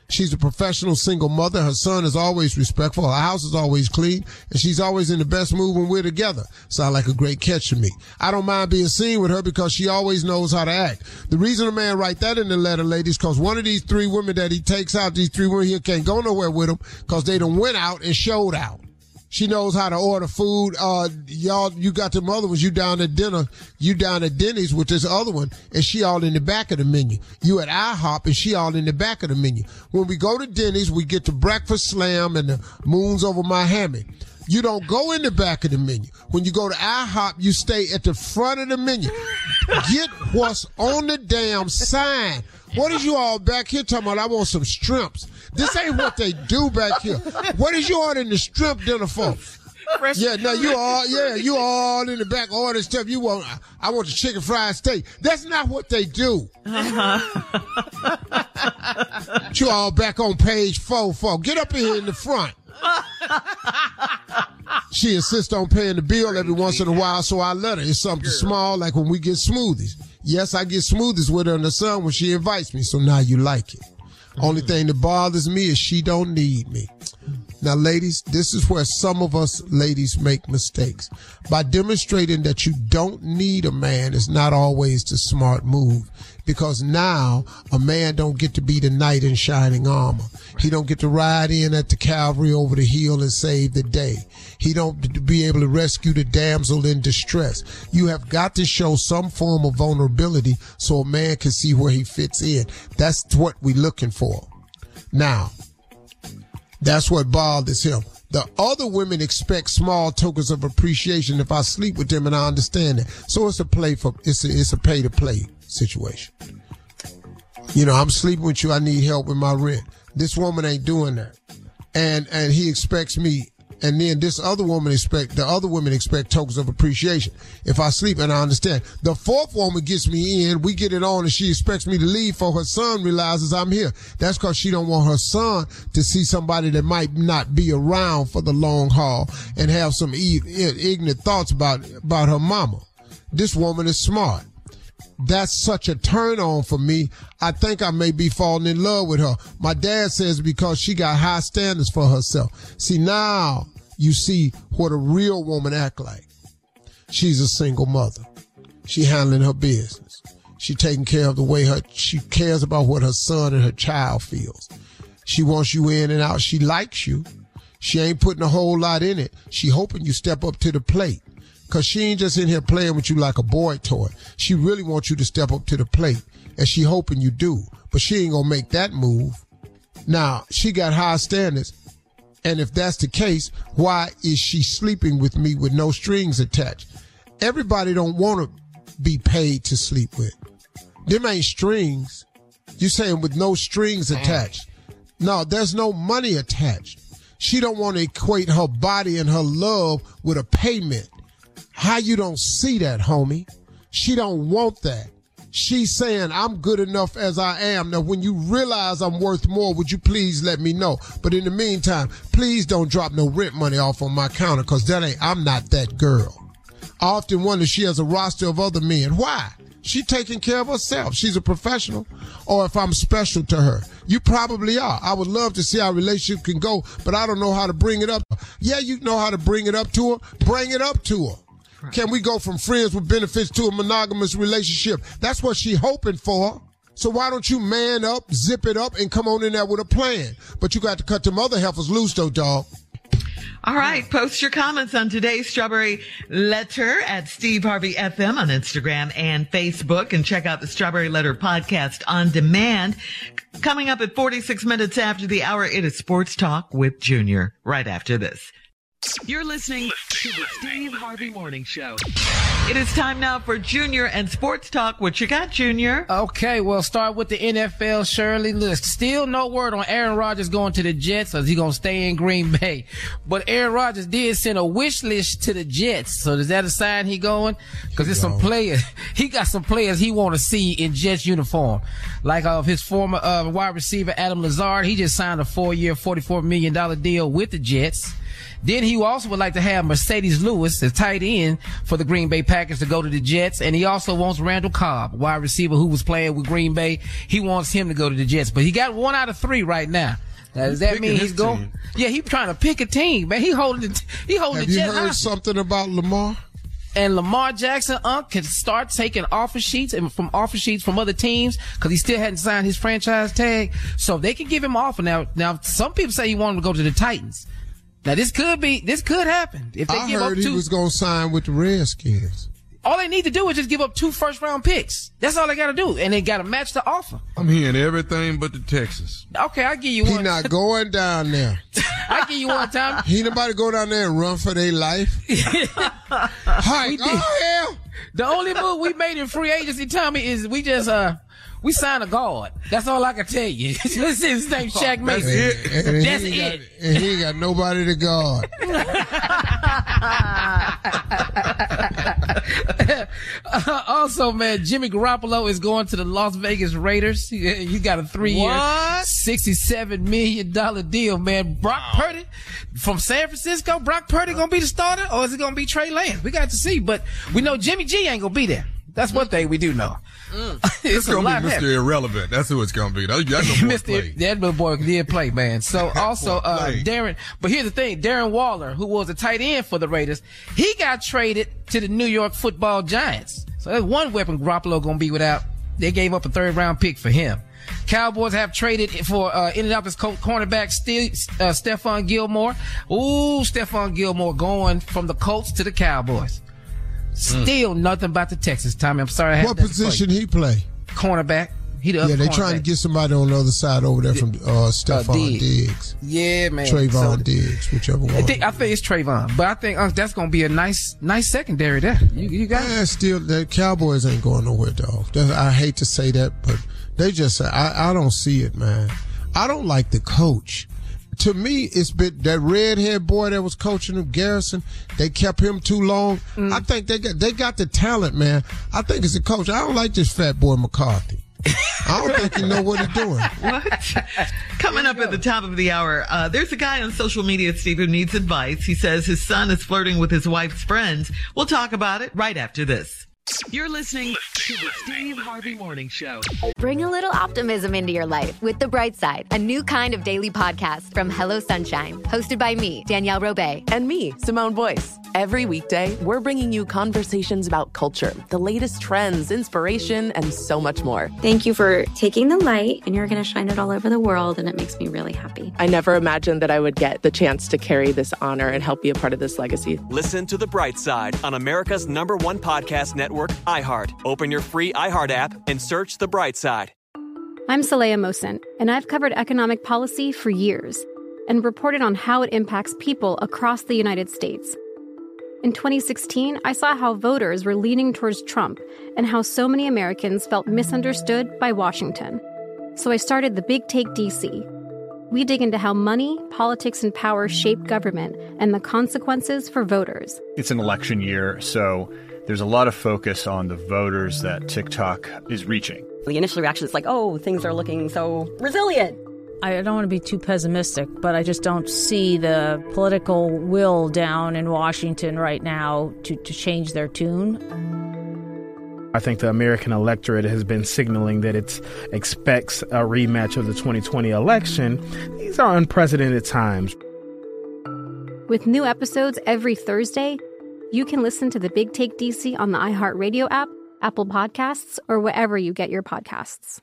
She's a professional single mother. Her son is always respectful. Her house is always clean. And she's always in the best mood when we're together. Sound like a great catch to me. I don't mind being seen with her because she always knows how to act. The reason a man write that in the letter, ladies, because one of these three women that he takes out, these three women, he can't go nowhere with them because they done went out and showed out. She knows how to order food. Uh, y'all, you got them other ones. You down at dinner. You down at Denny's with this other one, and she all in the back of the menu. You at IHOP, and she all in the back of the menu. When we go to Denny's, we get the breakfast slam and the moons over my hammock. You don't go in the back of the menu. When you go to IHOP, you stay at the front of the menu. Get what's on the damn sign. What is you all back here talking about? I want some shrimps. This ain't what they do back here. What is you ordering the shrimp dinner for? Fresh. Yeah, no, you all, yeah, you all in the back ordering stuff. You want, I want the chicken fried steak. That's not what they do. Uh-huh. You all back on page four, four. Get up in here in the front. She insists on paying the bill every once in a while, so I let her. It's something Girl. small, like when we get smoothies. Yes, I get smoothies with her in the sun when she invites me, so now you like it. Mm-hmm. Only thing that bothers me is she don't need me. Now, ladies, this is where some of us ladies make mistakes. By demonstrating that you don't need a man is not always the smart move, because now a man don't get to be the knight in shining armor. He don't get to ride in at the cavalry over the hill and save the day. He don't be able to rescue the damsel in distress. You have got to show some form of vulnerability so a man can see where he fits in. That's what we're looking for. Now, that's what bothers him. The other women expect small tokens of appreciation if I sleep with them, and I understand that. So it's a play for it's a, it's a pay to play situation. You know, I'm sleeping with you. I need help with my rent. This woman ain't doing that, and and he expects me. And then this other woman expect, the other women expect tokens of appreciation if I sleep, and I understand. The fourth woman gets me in, we get it on, and she expects me to leave for her son realizes I'm here. That's because she don't want her son to see somebody that might not be around for the long haul and have some e- ignorant thoughts about, about her mama. This woman is smart. That's such a turn on for me. I think I may be falling in love with her. My dad says because she got high standards for herself. See, now you see what a real woman act like. She's a single mother. She handling her business. She taking care of the way her, she cares about what her son and her child feels. She wants you in and out. She likes you. She ain't putting a whole lot in it. She hoping you step up to the plate. Cause she ain't just in here playing with you like a boy toy. She really wants you to step up to the plate, and she hoping you do. But she ain't gonna make that move. Now, she got high standards, and if that's the case, why is she sleeping with me with no strings attached? Everybody don't want to be paid to sleep with. Them ain't strings. You saying with no strings attached. No, there's no money attached. She don't want to equate her body and her love with a payment. How you don't see that, homie? She don't want that. She's saying, I'm good enough as I am. Now, when you realize I'm worth more, would you please let me know? But in the meantime, please don't drop no rent money off on my counter, because that ain't, I'm not that girl. I often wonder if she has a roster of other men. Why? She taking care of herself. She's a professional. Or if I'm special to her. You probably are. I would love to see how a relationship can go, but I don't know how to bring it up. Yeah, you know how to bring it up to her. Bring it up to her. Right. Can we go from friends with benefits to a monogamous relationship? That's what she hoping for. So why don't you man up, zip it up, and come on in there with a plan? But you got to cut them other heifers loose, though, dog. All right. Post your comments on today's Strawberry Letter at Steve Harvey F M on Instagram and Facebook, and check out the Strawberry Letter podcast on demand. Coming up at forty-six minutes after the hour, it is Sports Talk with Junior right after this. You're listening to the Steve Harvey Morning Show. It is time now for Junior and Sports Talk. What you got, Junior? Okay, well, start with the N F L. Shirley List. Still no word on Aaron Rodgers going to the Jets, or is he going to stay in Green Bay? But Aaron Rodgers did send a wish list to the Jets. So is that a sign he going? Because there's some players. He got some players he want to see in Jets uniform. Like of uh, his former uh, wide receiver, Adam Lazard. He just signed a four-year, forty-four million dollars deal with the Jets. Then he also would like to have Mercedes Lewis, the tight end for the Green Bay Packers, to go to the Jets. And he also wants Randall Cobb, wide receiver who was playing with Green Bay. He wants him to go to the Jets. But he got one out of three right now. Now, does that mean he's going? Yeah, he's trying to pick a team, man. He holding the, he holding Have the Jets. Have you heard hostage. something about Lamar? And Lamar Jackson, uh, can start taking offer sheets and from offer sheets from other teams because he still hadn't signed his franchise tag. So they can give him an offer now. Now, some people say he wanted to go to the Titans. Now, this could be, this could happen if they I give heard up he two. was going to sign with the Redskins. All they need to do is just give up two first round picks. That's all they got to do, and they got to match the offer. I'm hearing everything but the Texas. Okay, I'll give you one. He not going down there. I'll give you one time. He nobody go down there and run for their life. Hi, oh hell. The only move we made in free agency, Tommy, is we just uh we signed a guard. That's all I can tell you. His name's Shaq Mason. That's it. And That's he it. Got, and he ain't got nobody to guard. uh, also, man, Jimmy Garoppolo is going to the Las Vegas Raiders. You, you got a three-year, sixty-seven million dollars deal, man. Brock wow. Purdy from San Francisco. Brock Purdy gonna be the starter, or is it gonna be Trey Lance? We got to see, but we know Jimmy G ain't gonna be there. That's one thing we do know. Mm. it's, it's gonna be Mister Happy. Irrelevant. That's who it's gonna be. That, that little boy Mister played. That little boy did play, man. So also, uh, Darren, but here's the thing, Darren Waller, who was a tight end for the Raiders, he got traded to the New York Football Giants. So that's one weapon Garoppolo gonna be without. They gave up a third round pick for him. Cowboys have traded for uh, Indianapolis cornerback Steve, uh, Stephon Gilmore. Ooh, Stephon Gilmore going from the Colts to the Cowboys. Still mm. nothing about the Texas, Tommy. I'm sorry. I had what position he play? Cornerback. He the yeah, they trying to get somebody on the other side over there from uh, Stephon uh, Diggs. Diggs. Yeah, man. Trayvon so, Diggs, whichever one. I think, I think it's Trayvon, but I think uh, that's gonna be a nice, nice secondary there. You, you got yeah, still the Cowboys ain't going nowhere, dog. That's, I hate to say that, but they just I, I don't see it, man. I don't like the coach. To me, it's been that redhead boy that was coaching him, Garrison. They kept him too long. Mm. I think they got they got the talent, man. I think it's a coach. I don't like this fat boy McCarthy. I don't think he know what he's doing. What? Coming up at the top of the hour, uh, there's a guy on social media, Steve, who needs advice. He says his son is flirting with his wife's friends. We'll talk about it right after this. You're listening to the Steve Harvey Morning Show. Bring a little optimism into your life with The Bright Side, a new kind of daily podcast from Hello Sunshine, hosted by me, Danielle Robay. And me, Simone Boyce. Every weekday, we're bringing you conversations about culture, the latest trends, inspiration, and so much more. Thank you for taking the light, and you're going to shine it all over the world, and it makes me really happy. I never imagined that I would get the chance to carry this honor and help be a part of this legacy. Listen to The Bright Side on America's number one podcast network, iHeart. Open your free iHeart app and search The Bright Side. I'm Saleha Mohsin, and I've covered economic policy for years and reported on how it impacts people across the United States. In twenty sixteen, I saw how voters were leaning towards Trump and how so many Americans felt misunderstood by Washington. So I started The Big Take D C. We dig into how money, politics, and power shape government and the consequences for voters. It's an election year, so there's a lot of focus on the voters that TikTok is reaching. The initial reaction is like, oh, things are looking so resilient. I don't want to be too pessimistic, but I just don't see the political will down in Washington right now to, to change their tune. I think the American electorate has been signaling that it expects a rematch of the twenty twenty election. These are unprecedented times. With new episodes every Thursday, you can listen to The Big Take D C on the iHeartRadio app, Apple Podcasts, or wherever you get your podcasts.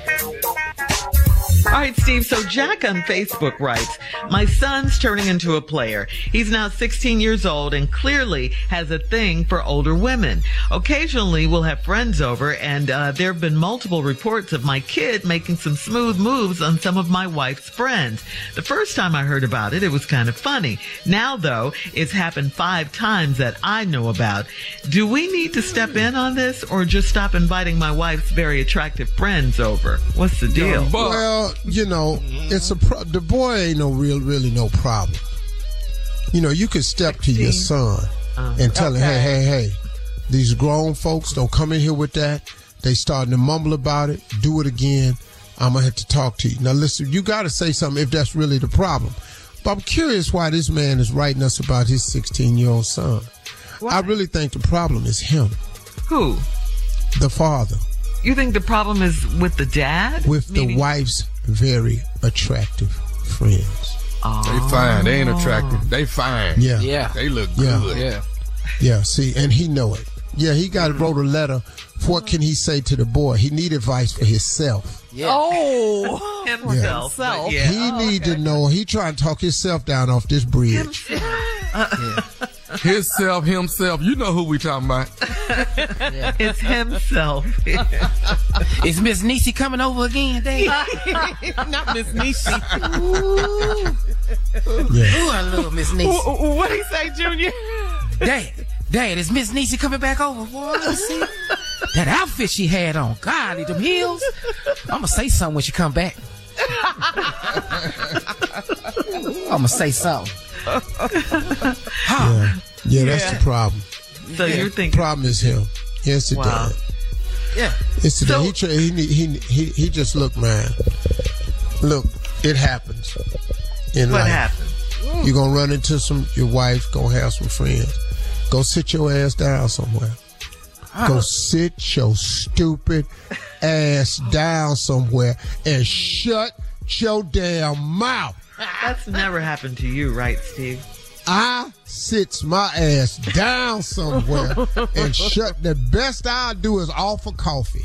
All right, Steve. So Jack on Facebook writes, my son's turning into a player. He's now sixteen years old and clearly has a thing for older women. Occasionally we'll have friends over, and uh, there have been multiple reports of my kid making some smooth moves on some of my wife's friends. The first time I heard about it, it was kind of funny. Now, though, it's happened five times that I know about. Do we need to step in on this or just stop inviting my wife's very attractive friends over? What's the deal? Well, you know, it's a pro- the boy ain't no real, really no problem. You know, you could step to your son um, and tell okay. him, hey, hey, hey, these grown folks don't come in here with that. They starting to mumble about it. Do it again. I'm going to have to talk to you. Now, listen, you got to say something if that's really the problem. But I'm curious why this man is writing us about his sixteen-year-old son. Why? I really think the problem is him. Who? The father. You think the problem is with the dad? With Meaning- the wife's very attractive friends. Oh. They fine. They ain't attractive. They fine. Yeah. Yeah. They look Yeah. good. Yeah. Yeah, see, and he know it. Yeah, he got wrote a letter. What can he say to the boy? He need advice for himself. Yeah. Oh, himself. Yeah. Yeah. He oh, need okay. to know. He trying to talk himself down off this bridge. Uh, Himself, himself. You know who we talking about. yeah. It's himself. Is Miss Niecy coming over again, Dave? Not Miss Niecy. Ooh. Yeah. Ooh, I love Miss Niecy. What he say, Junior? Dad, Dad, is Miss Niecy coming back over? Boy, let me see. That outfit she had on. Golly, them heels. I'm going to say something when she come back. I'm going to say something. Yeah. Yeah, that's Yeah. the problem. So yeah. you're thinking. The problem is him. Yes, the Wow. dad. Yeah. It's the So- dad. He, tra- he, he, he, he just, look, man. Look, it happens in What life. happened? You're going to run into some, your wife, going to have some friends. Go sit your ass down somewhere. Go sit your stupid ass down somewhere and shut your damn mouth. That's never happened to you, right, Steve? I sits my ass down somewhere and shut. The best I do is offer coffee.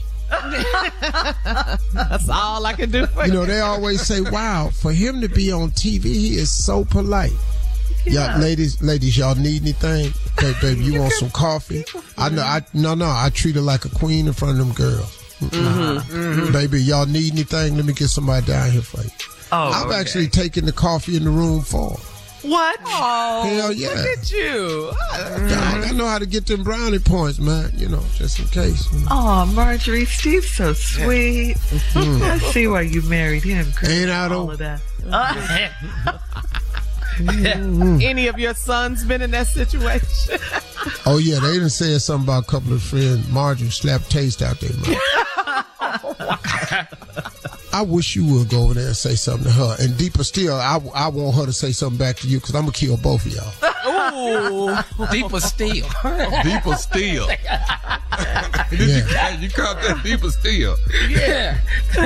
That's all I can do for You know, they always say, wow, for him to be on T V, he is so polite. Yeah. Y'all, ladies, ladies, y'all need anything? Hey, baby, you want some coffee? I know, I no, no, I treat her like a queen in front of them girls. Mm-hmm. Mm-hmm. Baby, y'all need anything? Let me get somebody down here for you. Oh, I've okay. actually taken the coffee in the room for her. What? Oh, Hell yeah. Look at you. Dog, I know how to get them brownie points, man. You know, just in case. You know. Oh, Marjorie, Steve's so sweet. Mm. I see why you married him. Chris, Ain't I all though? of that. Mm-hmm. Any of your sons been in that situation? Oh yeah, they done said something about a couple of friends. Marjorie slapped taste out there, man. I wish you would go over there and say something to her. And deeper still, I, I want her to say something back to you because I'm going to kill both of y'all. Ooh, deeper still. Deeper still. Yeah. you, you caught that deeper still. Yeah.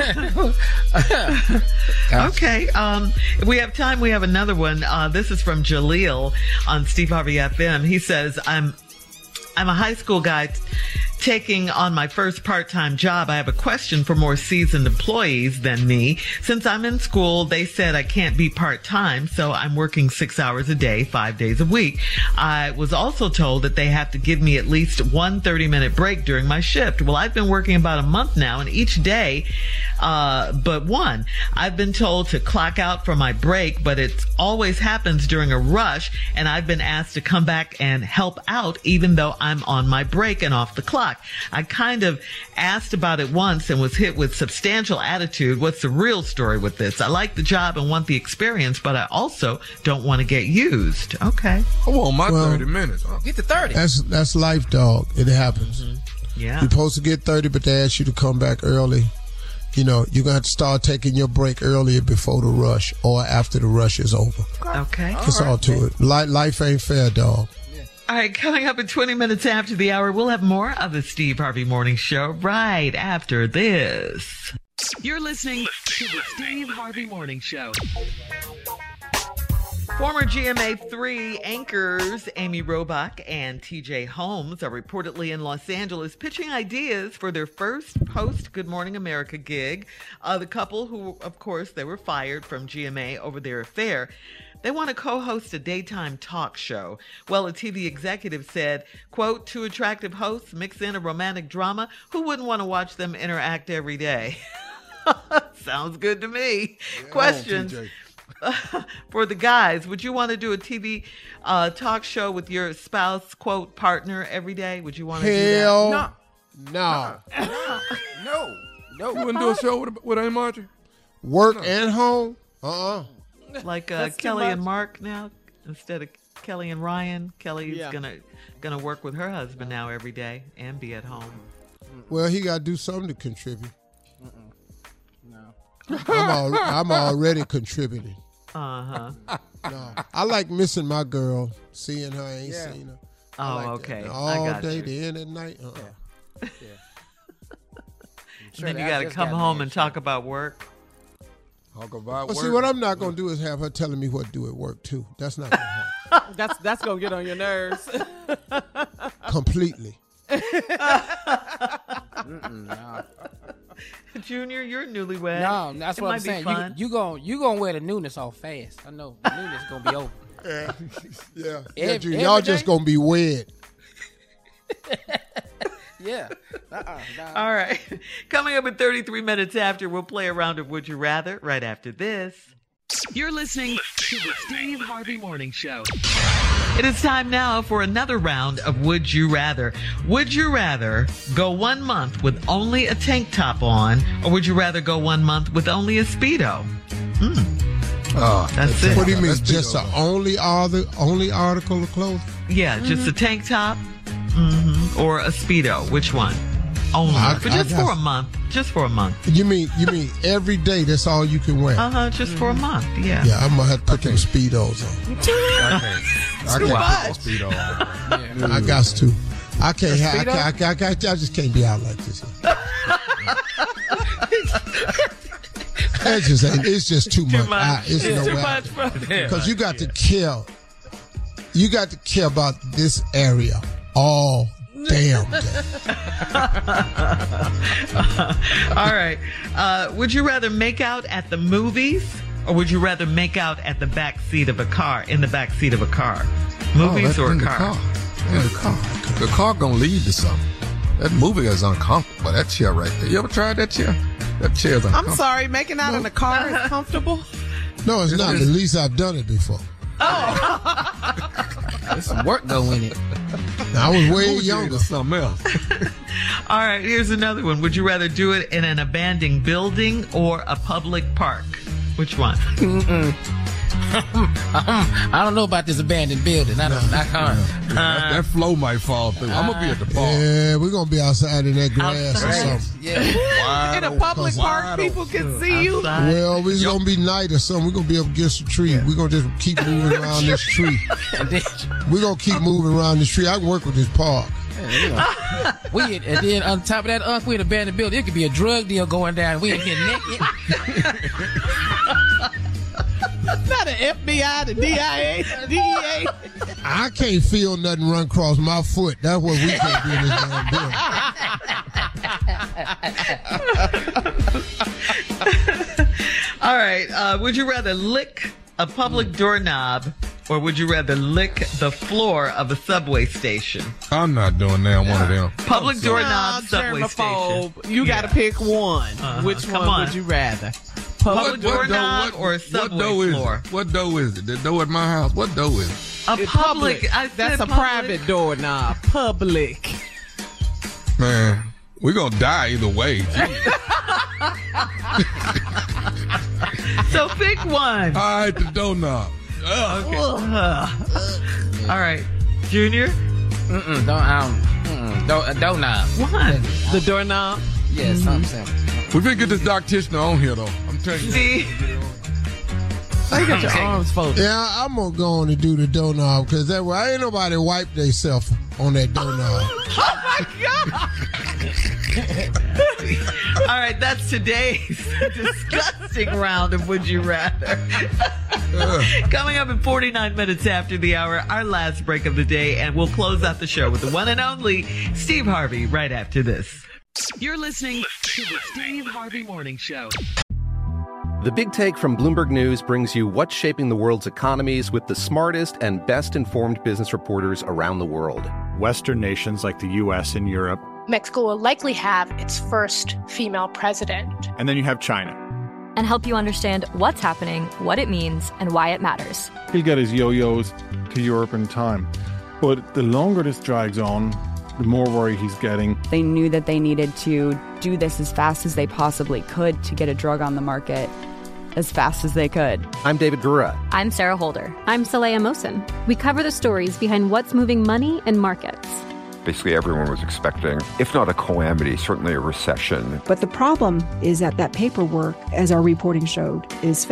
Okay. Um, if we have time, we have another one. Uh, this is from Jaleel on Steve Harvey F M. He says, I'm, I'm a high school guy t- taking on my first part-time job. I have a question for more seasoned employees than me. Since I'm in school, they said I can't be part-time, so I'm working six hours a day, five days a week. I was also told that they have to give me at least one thirty-minute break during my shift. Well, I've been working about a month now, and each day, uh, but one, I've been told to clock out for my break, but it always happens during a rush, and I've been asked to come back and help out even though I'm on my break and off the clock. I kind of asked about it once and was hit with substantial attitude. What's the real story with this? I like the job and want the experience, but I also don't want to get used. Okay. I want my Well, thirty minutes. Huh? Get to thirty. That's that's life, dog. It happens. Mm-hmm. Yeah. You're supposed to get thirty, but they ask you to come back early. You know, you're going to have to start taking your break earlier before the rush or after the rush is over. Okay. That's all to it. Life, life ain't fair, dog. All right, coming up in twenty minutes after the hour, we'll have more of the Steve Harvey Morning Show right after this. You're listening to the Steve Harvey Morning Show. Former G M A three anchors Amy Robach and T J Holmes are reportedly in Los Angeles pitching ideas for their first post Good Morning America gig. Uh, the couple, who, of course, they were fired from G M A over their affair, they want to co-host a daytime talk show. Well, a T V executive said, quote, two attractive hosts mix in a romantic drama. Who wouldn't want to watch them interact every day? Sounds good to me. Yeah, questions uh, for the guys. Would you want to do a T V uh, talk show with your spouse, quote, partner every day? Would you want to Hell do that? no. No. No. No. You wouldn't do a show with, with Aunt Marjorie? Work and home? Uh-uh. Like uh, Kelly and Mark now, instead of Kelly and Ryan. Kelly's Yeah. gonna gonna work with her husband now every day and be at home. Well, he got to do something to contribute. No. I'm, al- I'm already contributing. Uh huh. no. I like missing my girl, seeing her, ain't yeah. seen her. Oh, like okay. All I got day, you. the end at night. Uh-uh. Yeah. Sure, then you I got to just come got home married, and talk about work. Talk about Well, work. see, what I'm not going to do is have her telling me what to do at work, too. That's not going to happen. That's that's gonna get on your nerves. Completely. Mm-mm, no. Junior, you're newlywed. No, that's it what might I'm saying. Be fun. You you gonna you gonna wear the newness off fast. I know the newness is gonna be over. Yeah, yeah. Every, yeah Junior, y'all just going to be wed. Yeah. Uh-uh, nah. All right. Coming up in thirty-three minutes after, we'll play a round of Would You Rather right after this. You're listening to the Steve Harvey Morning Show. It is time now for another round of Would You Rather. Would you rather go one month with only a tank top on, or would you rather go one month with only a Speedo? Hmm. Oh, That's it. What do you mean? Just the only, other, only article of clothing? Yeah, mm-hmm. just a tank top mm-hmm. or a Speedo. Which one? Only. I, but just I for a month. Just for a month. You mean you mean every day that's all you can wear? Uh-huh, just for a month, yeah. Yeah, I'm going to have to put them Speedos on. I can't. I can't put Speedo on. Yeah. I got to. I can't. I, can't, I, can't, I, can't, I just can't be out like this. It's just, it's just too, too much. much. I, it's it's no too way. much, bro. Because you got to care. You got to care about this area all damn day. All right. Uh, would you rather make out at the movies, or would you rather make out at the back seat of a car, in the back seat of a car? Movies oh, or a in car? The car. In the car. The car gonna lead to something. That movie is uncomfortable. That chair right there. You ever tried that chair? That chair's uncomfortable. I'm sorry, making out no. in the car is comfortable? No, it's, it's not. At least I've done it before. Oh. There's some work go in it. I was way younger. Something else. All right, here's another one. Would you rather do it in an abandoned building or a public park? Which one? Mm-mm. I don't know about this abandoned building. I don't. I can't. Uh, that, that flow might fall through. I'm gonna be at the park. Yeah, we're gonna be outside in that grass outside. or something. Yeah. In a public park, people can see you. Outside. Well, it's yep. gonna be night or something. We're gonna be up against a tree. Yeah. We're gonna just keep moving around this tree. We're gonna keep moving around this tree. I can work with this park. Yeah, we and then on top of that, uh, we in an abandoned building. It could be a drug deal going down. We ain't getting naked. Not an F B I, the D I A, the D E A. I can't feel nothing run across my foot. That's what we can't do in this damn building. All right. Uh, would you rather lick a public doorknob, or would you rather lick the floor of a subway station? I'm not doing that. One of them. Public no, doorknob, subway station. You got to yeah. pick one. Uh-huh. Which Come one on. would you rather? Public what, what doorknob door, or what, subway what door floor? Is it? What door is it? The door at my house. What door is it? A It's public. public. I That's a public. private private doorknob. Public. Man, we're gonna die either way. So pick one. All right, the doorknob. Uh, okay. uh, all right, Junior. Mm-mm, don't. Um, mm-mm, don't. A doorknob. What? The doorknob. Yeah, Mm-hmm. something simple. We finna get this doctician on here though. I'm telling you. See? Why you got your arms folded? Yeah, I'm gonna go on and do the doorknob because that way ain't nobody wipe themselves on that doorknob. Oh my God! All right, that's today's disgusting round of Would You Rather. Coming up in forty-nine minutes after the hour, our last break of the day, and we'll close out the show with the one and only Steve Harvey right after this. You're listening to the Steve Harvey Morning Show. The Big Take from Bloomberg News brings you what's shaping the world's economies with the smartest and best-informed business reporters around the world. Western nations like the U S and Europe. Mexico will likely have its first female president. And then you have China. And help you understand what's happening, what it means, and why it matters. He'll get his yo-yos to Europe in time. But the longer this drags on, the more worry he's getting. They knew that they needed to do this as fast as they possibly could to get a drug on the market as fast as they could. I'm David Gura. I'm Sarah Holder. I'm Saleha Mohsen. We cover the stories behind what's moving money and markets. Basically, everyone was expecting, if not a calamity, certainly a recession. But the problem is that that paperwork, as our reporting showed, is fake.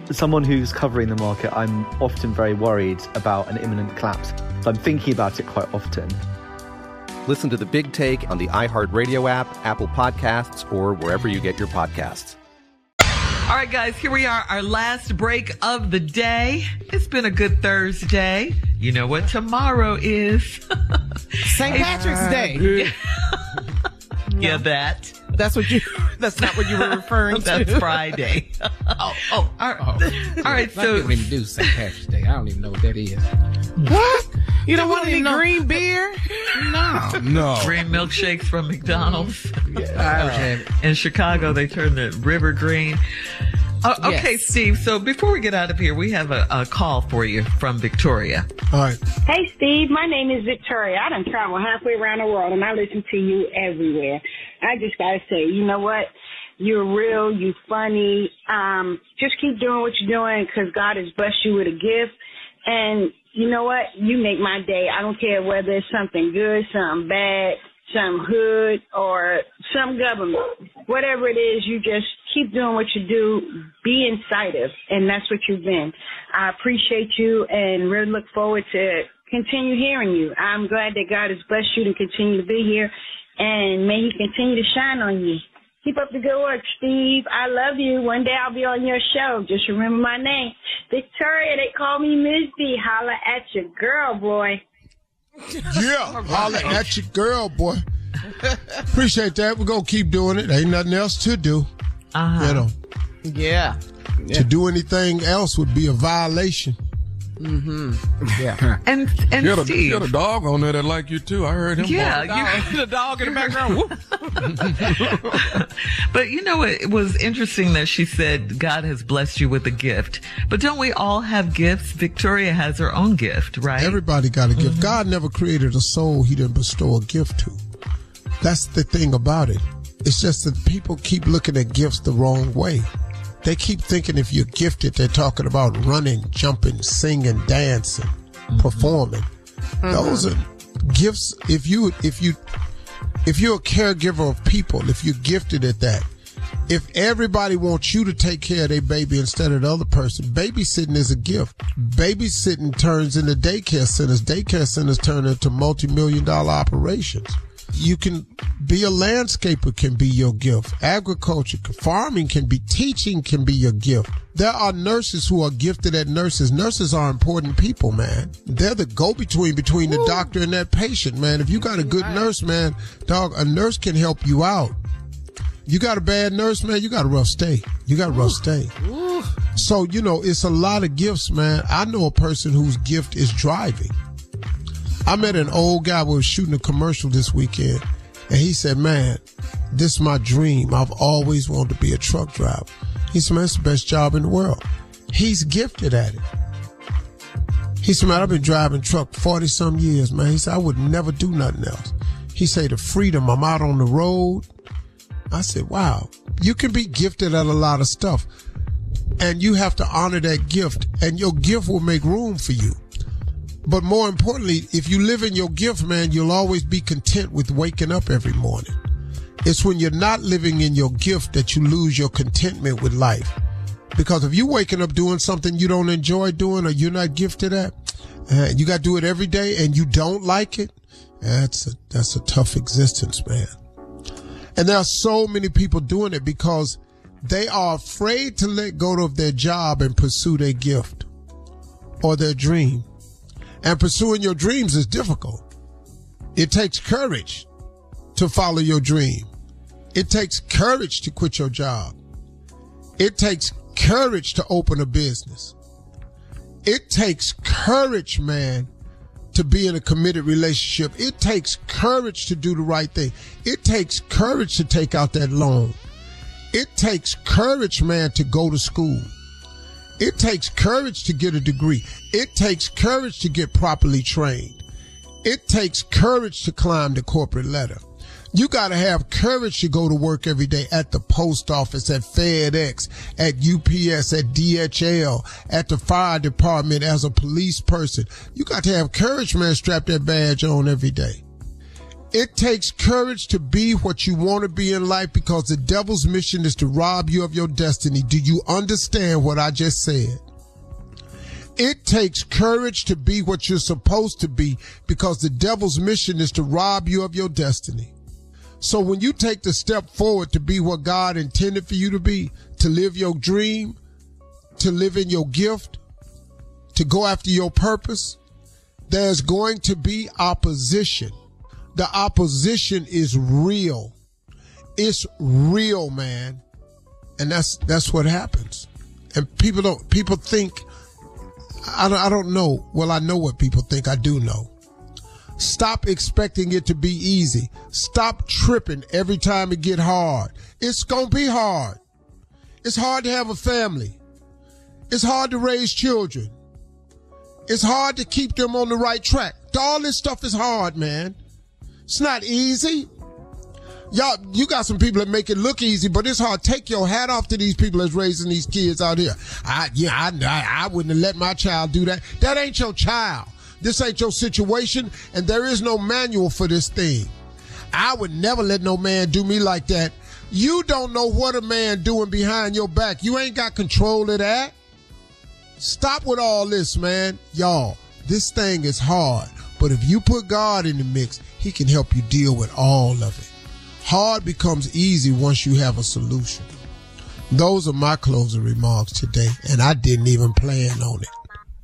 someone who's covering the market, I'm often very worried about an imminent collapse. So I'm thinking about it quite often. Listen to The Big Take on the iHeartRadio app, Apple Podcasts, or wherever you get your podcasts. All right, guys, here we are, our last break of the day. It's been a good Thursday. You know what tomorrow is? Saint Patrick's Day. Yeah, that. That's what you, that's not what you were referring to. That's Friday. oh, oh, all right. Oh. All right, Black so. people even do Saint Patrick's Day. I don't even know what that is. What? You don't They want any know- green beer? No. No. Green milkshakes from McDonald's. Yeah. In Chicago, they turn the river green. Uh, okay, Yes. Steve, so before we get out of here, we have a, a call for you from Victoria. All right. Hey, Steve. My name is Victoria. I done traveled halfway around the world, and I listen to you everywhere. I just got to say, you know what? You're real. You funny. Um, just keep doing what you're doing because God has blessed you with a gift. And you know what? You make my day. I don't care whether it's something good, something bad, some hood, or some government. Whatever it is, you just keep doing what you do. Be incisive, and that's what you've been. I appreciate you and really look forward to continue hearing you. I'm glad that God has blessed you to continue to be here, and may He continue to shine on you. Keep up the good work, Steve. I love you. One day I'll be on your show. Just remember my name. Victoria, they call me Miss B. Holla at your girl, boy. Yeah, holla at your girl, boy. Appreciate that. We're going to keep doing it. Ain't nothing else to do. Uh-huh. You know, Yeah. to do anything else would be a violation. Mm-hmm. Yeah. And and You got, a, Steve. you got a dog on there that like you too. I heard him. Yeah, bark. you, The dog in the background. Whoop. but you know, it was interesting that she said God has blessed you with a gift. But don't we all have gifts? Victoria has her own gift, right? Everybody got a gift. God never created a soul He didn't bestow a gift to. That's the thing about it. It's just that people keep looking at gifts the wrong way. They keep thinking if you're gifted, they're talking about running, jumping, singing, dancing, mm-hmm. performing. Mm-hmm. Those are gifts. If you, if you, if you're a caregiver of people, if you're gifted at that, if everybody wants you to take care of their baby instead of the other person, babysitting is a gift. Babysitting turns into daycare centers. Daycare centers turn into multi-million dollar operations. You can be a landscaper can be your gift. Agriculture, farming can be, teaching can be your gift. There are nurses who are gifted at nurses. Nurses are important people, man. They're the go-between between the doctor and that patient, man. If you got a good nurse, man, dog, a nurse can help you out. You got a bad nurse, man, you got a rough stay. You got a rough stay. So, you know, it's a lot of gifts, man. I know a person whose gift is driving. I met an old guy who was shooting a commercial this weekend, and he said, man, this is my dream. I've always wanted to be a truck driver. He said, man, it's the best job in the world. He's gifted at it. He said, man, I've been driving truck forty-some years, man. He said, I would never do nothing else. He said, the freedom, I'm out on the road. I said, wow, you can be gifted at a lot of stuff, and you have to honor that gift, and your gift will make room for you. But more importantly, if you live in your gift, man, you'll always be content with waking up every morning. It's when you're not living in your gift that you lose your contentment with life. Because if you're waking up doing something you don't enjoy doing or you're not gifted at, uh, you got to do it every day and you don't like it, that's a, that's a tough existence, man. And there are so many people doing it because they are afraid to let go of their job and pursue their gift or their dream. And pursuing your dreams is difficult. It takes courage to follow your dream. It takes courage to quit your job. It takes courage to open a business. It takes courage, man, to be in a committed relationship. It takes courage to do the right thing. It takes courage to take out that loan. It takes courage, man, to go to school. It takes courage to get a degree. It takes courage to get properly trained. It takes courage to climb the corporate ladder. You got to have courage to go to work every day at the post office, at FedEx, at U P S, at D H L, at the fire department as a police person. You got to have courage, man, strap that badge on every day. It takes courage to be what you want to be in life because the devil's mission is to rob you of your destiny. Do you understand what I just said? It takes courage to be what you're supposed to be because the devil's mission is to rob you of your destiny. So when you take the step forward to be what God intended for you to be, to live your dream, to live in your gift, to go after your purpose, there's going to be opposition. The opposition is real. It's real, man. And that's that's what happens. And people don't people think I don't, I don't know. Well, I know what people think. I do know. Stop expecting it to be easy. Stop tripping every time it get hard. It's going to be hard. It's hard to have a family. It's hard to raise children. It's hard to keep them on the right track. All this stuff is hard, man. It's not easy. Y'all, you got some people that make it look easy, but it's hard. Take your hat off to these people that's raising these kids out here. I, yeah, I, I, I wouldn't have let my child do that. That ain't your child. This ain't your situation, and there is no manual for this thing. I would never let no man do me like that. You don't know what a man doing behind your back. You ain't got control of that. Stop with all this, man. Y'all, this thing is hard, but if you put God in the mix, he can help you deal with all of it. Hard becomes easy once you have a solution. Those are my closing remarks today, and I didn't even plan on it.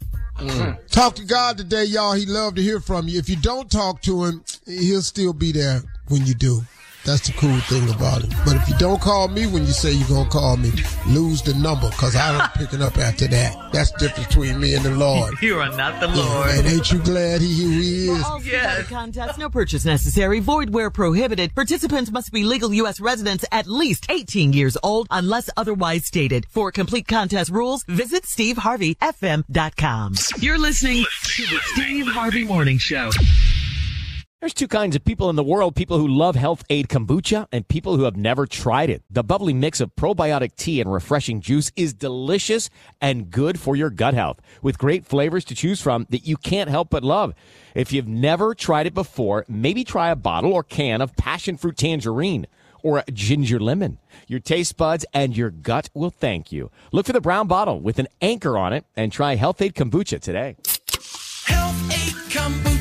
Mm. Talk to God today, y'all. He'd love to hear from you. If you don't talk to him, he'll still be there when you do. That's the cool thing about it. But if you don't call me when you say you're going to call me, lose the number, because I don't pick it up after that. That's the difference between me and the Lord. You are not the Lord. Yeah, and ain't you glad he, who he is? For all yes. Contest, no purchase necessary, void where prohibited. Participants must be legal U S residents at least eighteen years old unless otherwise stated. For complete contest rules, visit steve harvey f m dot com. You're listening to the Steve Harvey Morning Show. There's two kinds of people in the world, people who love Health Aid Kombucha and people who have never tried it. The bubbly mix of probiotic tea and refreshing juice is delicious and good for your gut health, with great flavors to choose from that you can't help but love. If you've never tried it before, maybe try a bottle or can of passion fruit tangerine or a ginger lemon. Your taste buds and your gut will thank you. Look for the brown bottle with an anchor on it and try Health Aid Kombucha today. Health Aid Kombucha.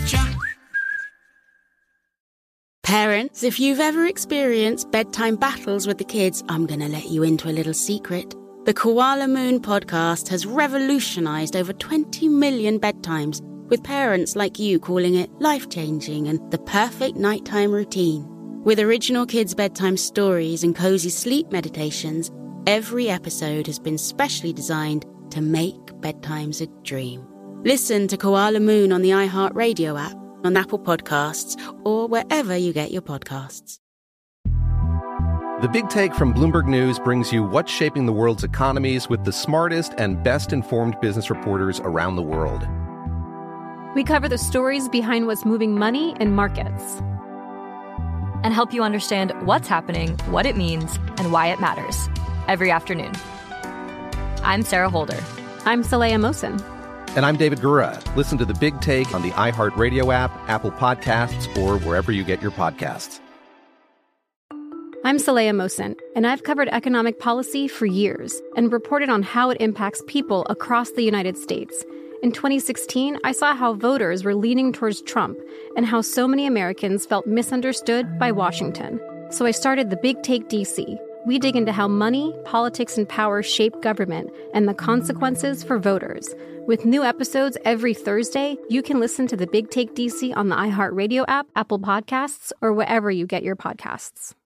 Parents, if you've ever experienced bedtime battles with the kids, I'm going to let you into a little secret. The Koala Moon podcast has revolutionized over twenty million bedtimes, with parents like you calling it life-changing and the perfect nighttime routine. With original kids' bedtime stories and cozy sleep meditations, every episode has been specially designed to make bedtimes a dream. Listen to Koala Moon on the iHeartRadio app, on Apple Podcasts, or wherever you get your podcasts. The Big Take from Bloomberg News brings you what's shaping the world's economies with the smartest and best-informed business reporters around the world. We cover the stories behind what's moving money and markets, and help you understand what's happening, what it means, and why it matters. Every afternoon. I'm Sarah Holder. I'm Saleha Mohsin. And I'm David Gura. Listen to The Big Take on the iHeartRadio app, Apple Podcasts, or wherever you get your podcasts. I'm Saleha Mohsin, and I've covered economic policy for years and reported on how it impacts people across the United States. In twenty sixteen, I saw how voters were leaning towards Trump and how so many Americans felt misunderstood by Washington. So I started The Big Take D C. We dig into how money, politics, and power shape government and the consequences for voters. With new episodes every Thursday, you can listen to The Big Take D C on the iHeartRadio app, Apple Podcasts, or wherever you get your podcasts.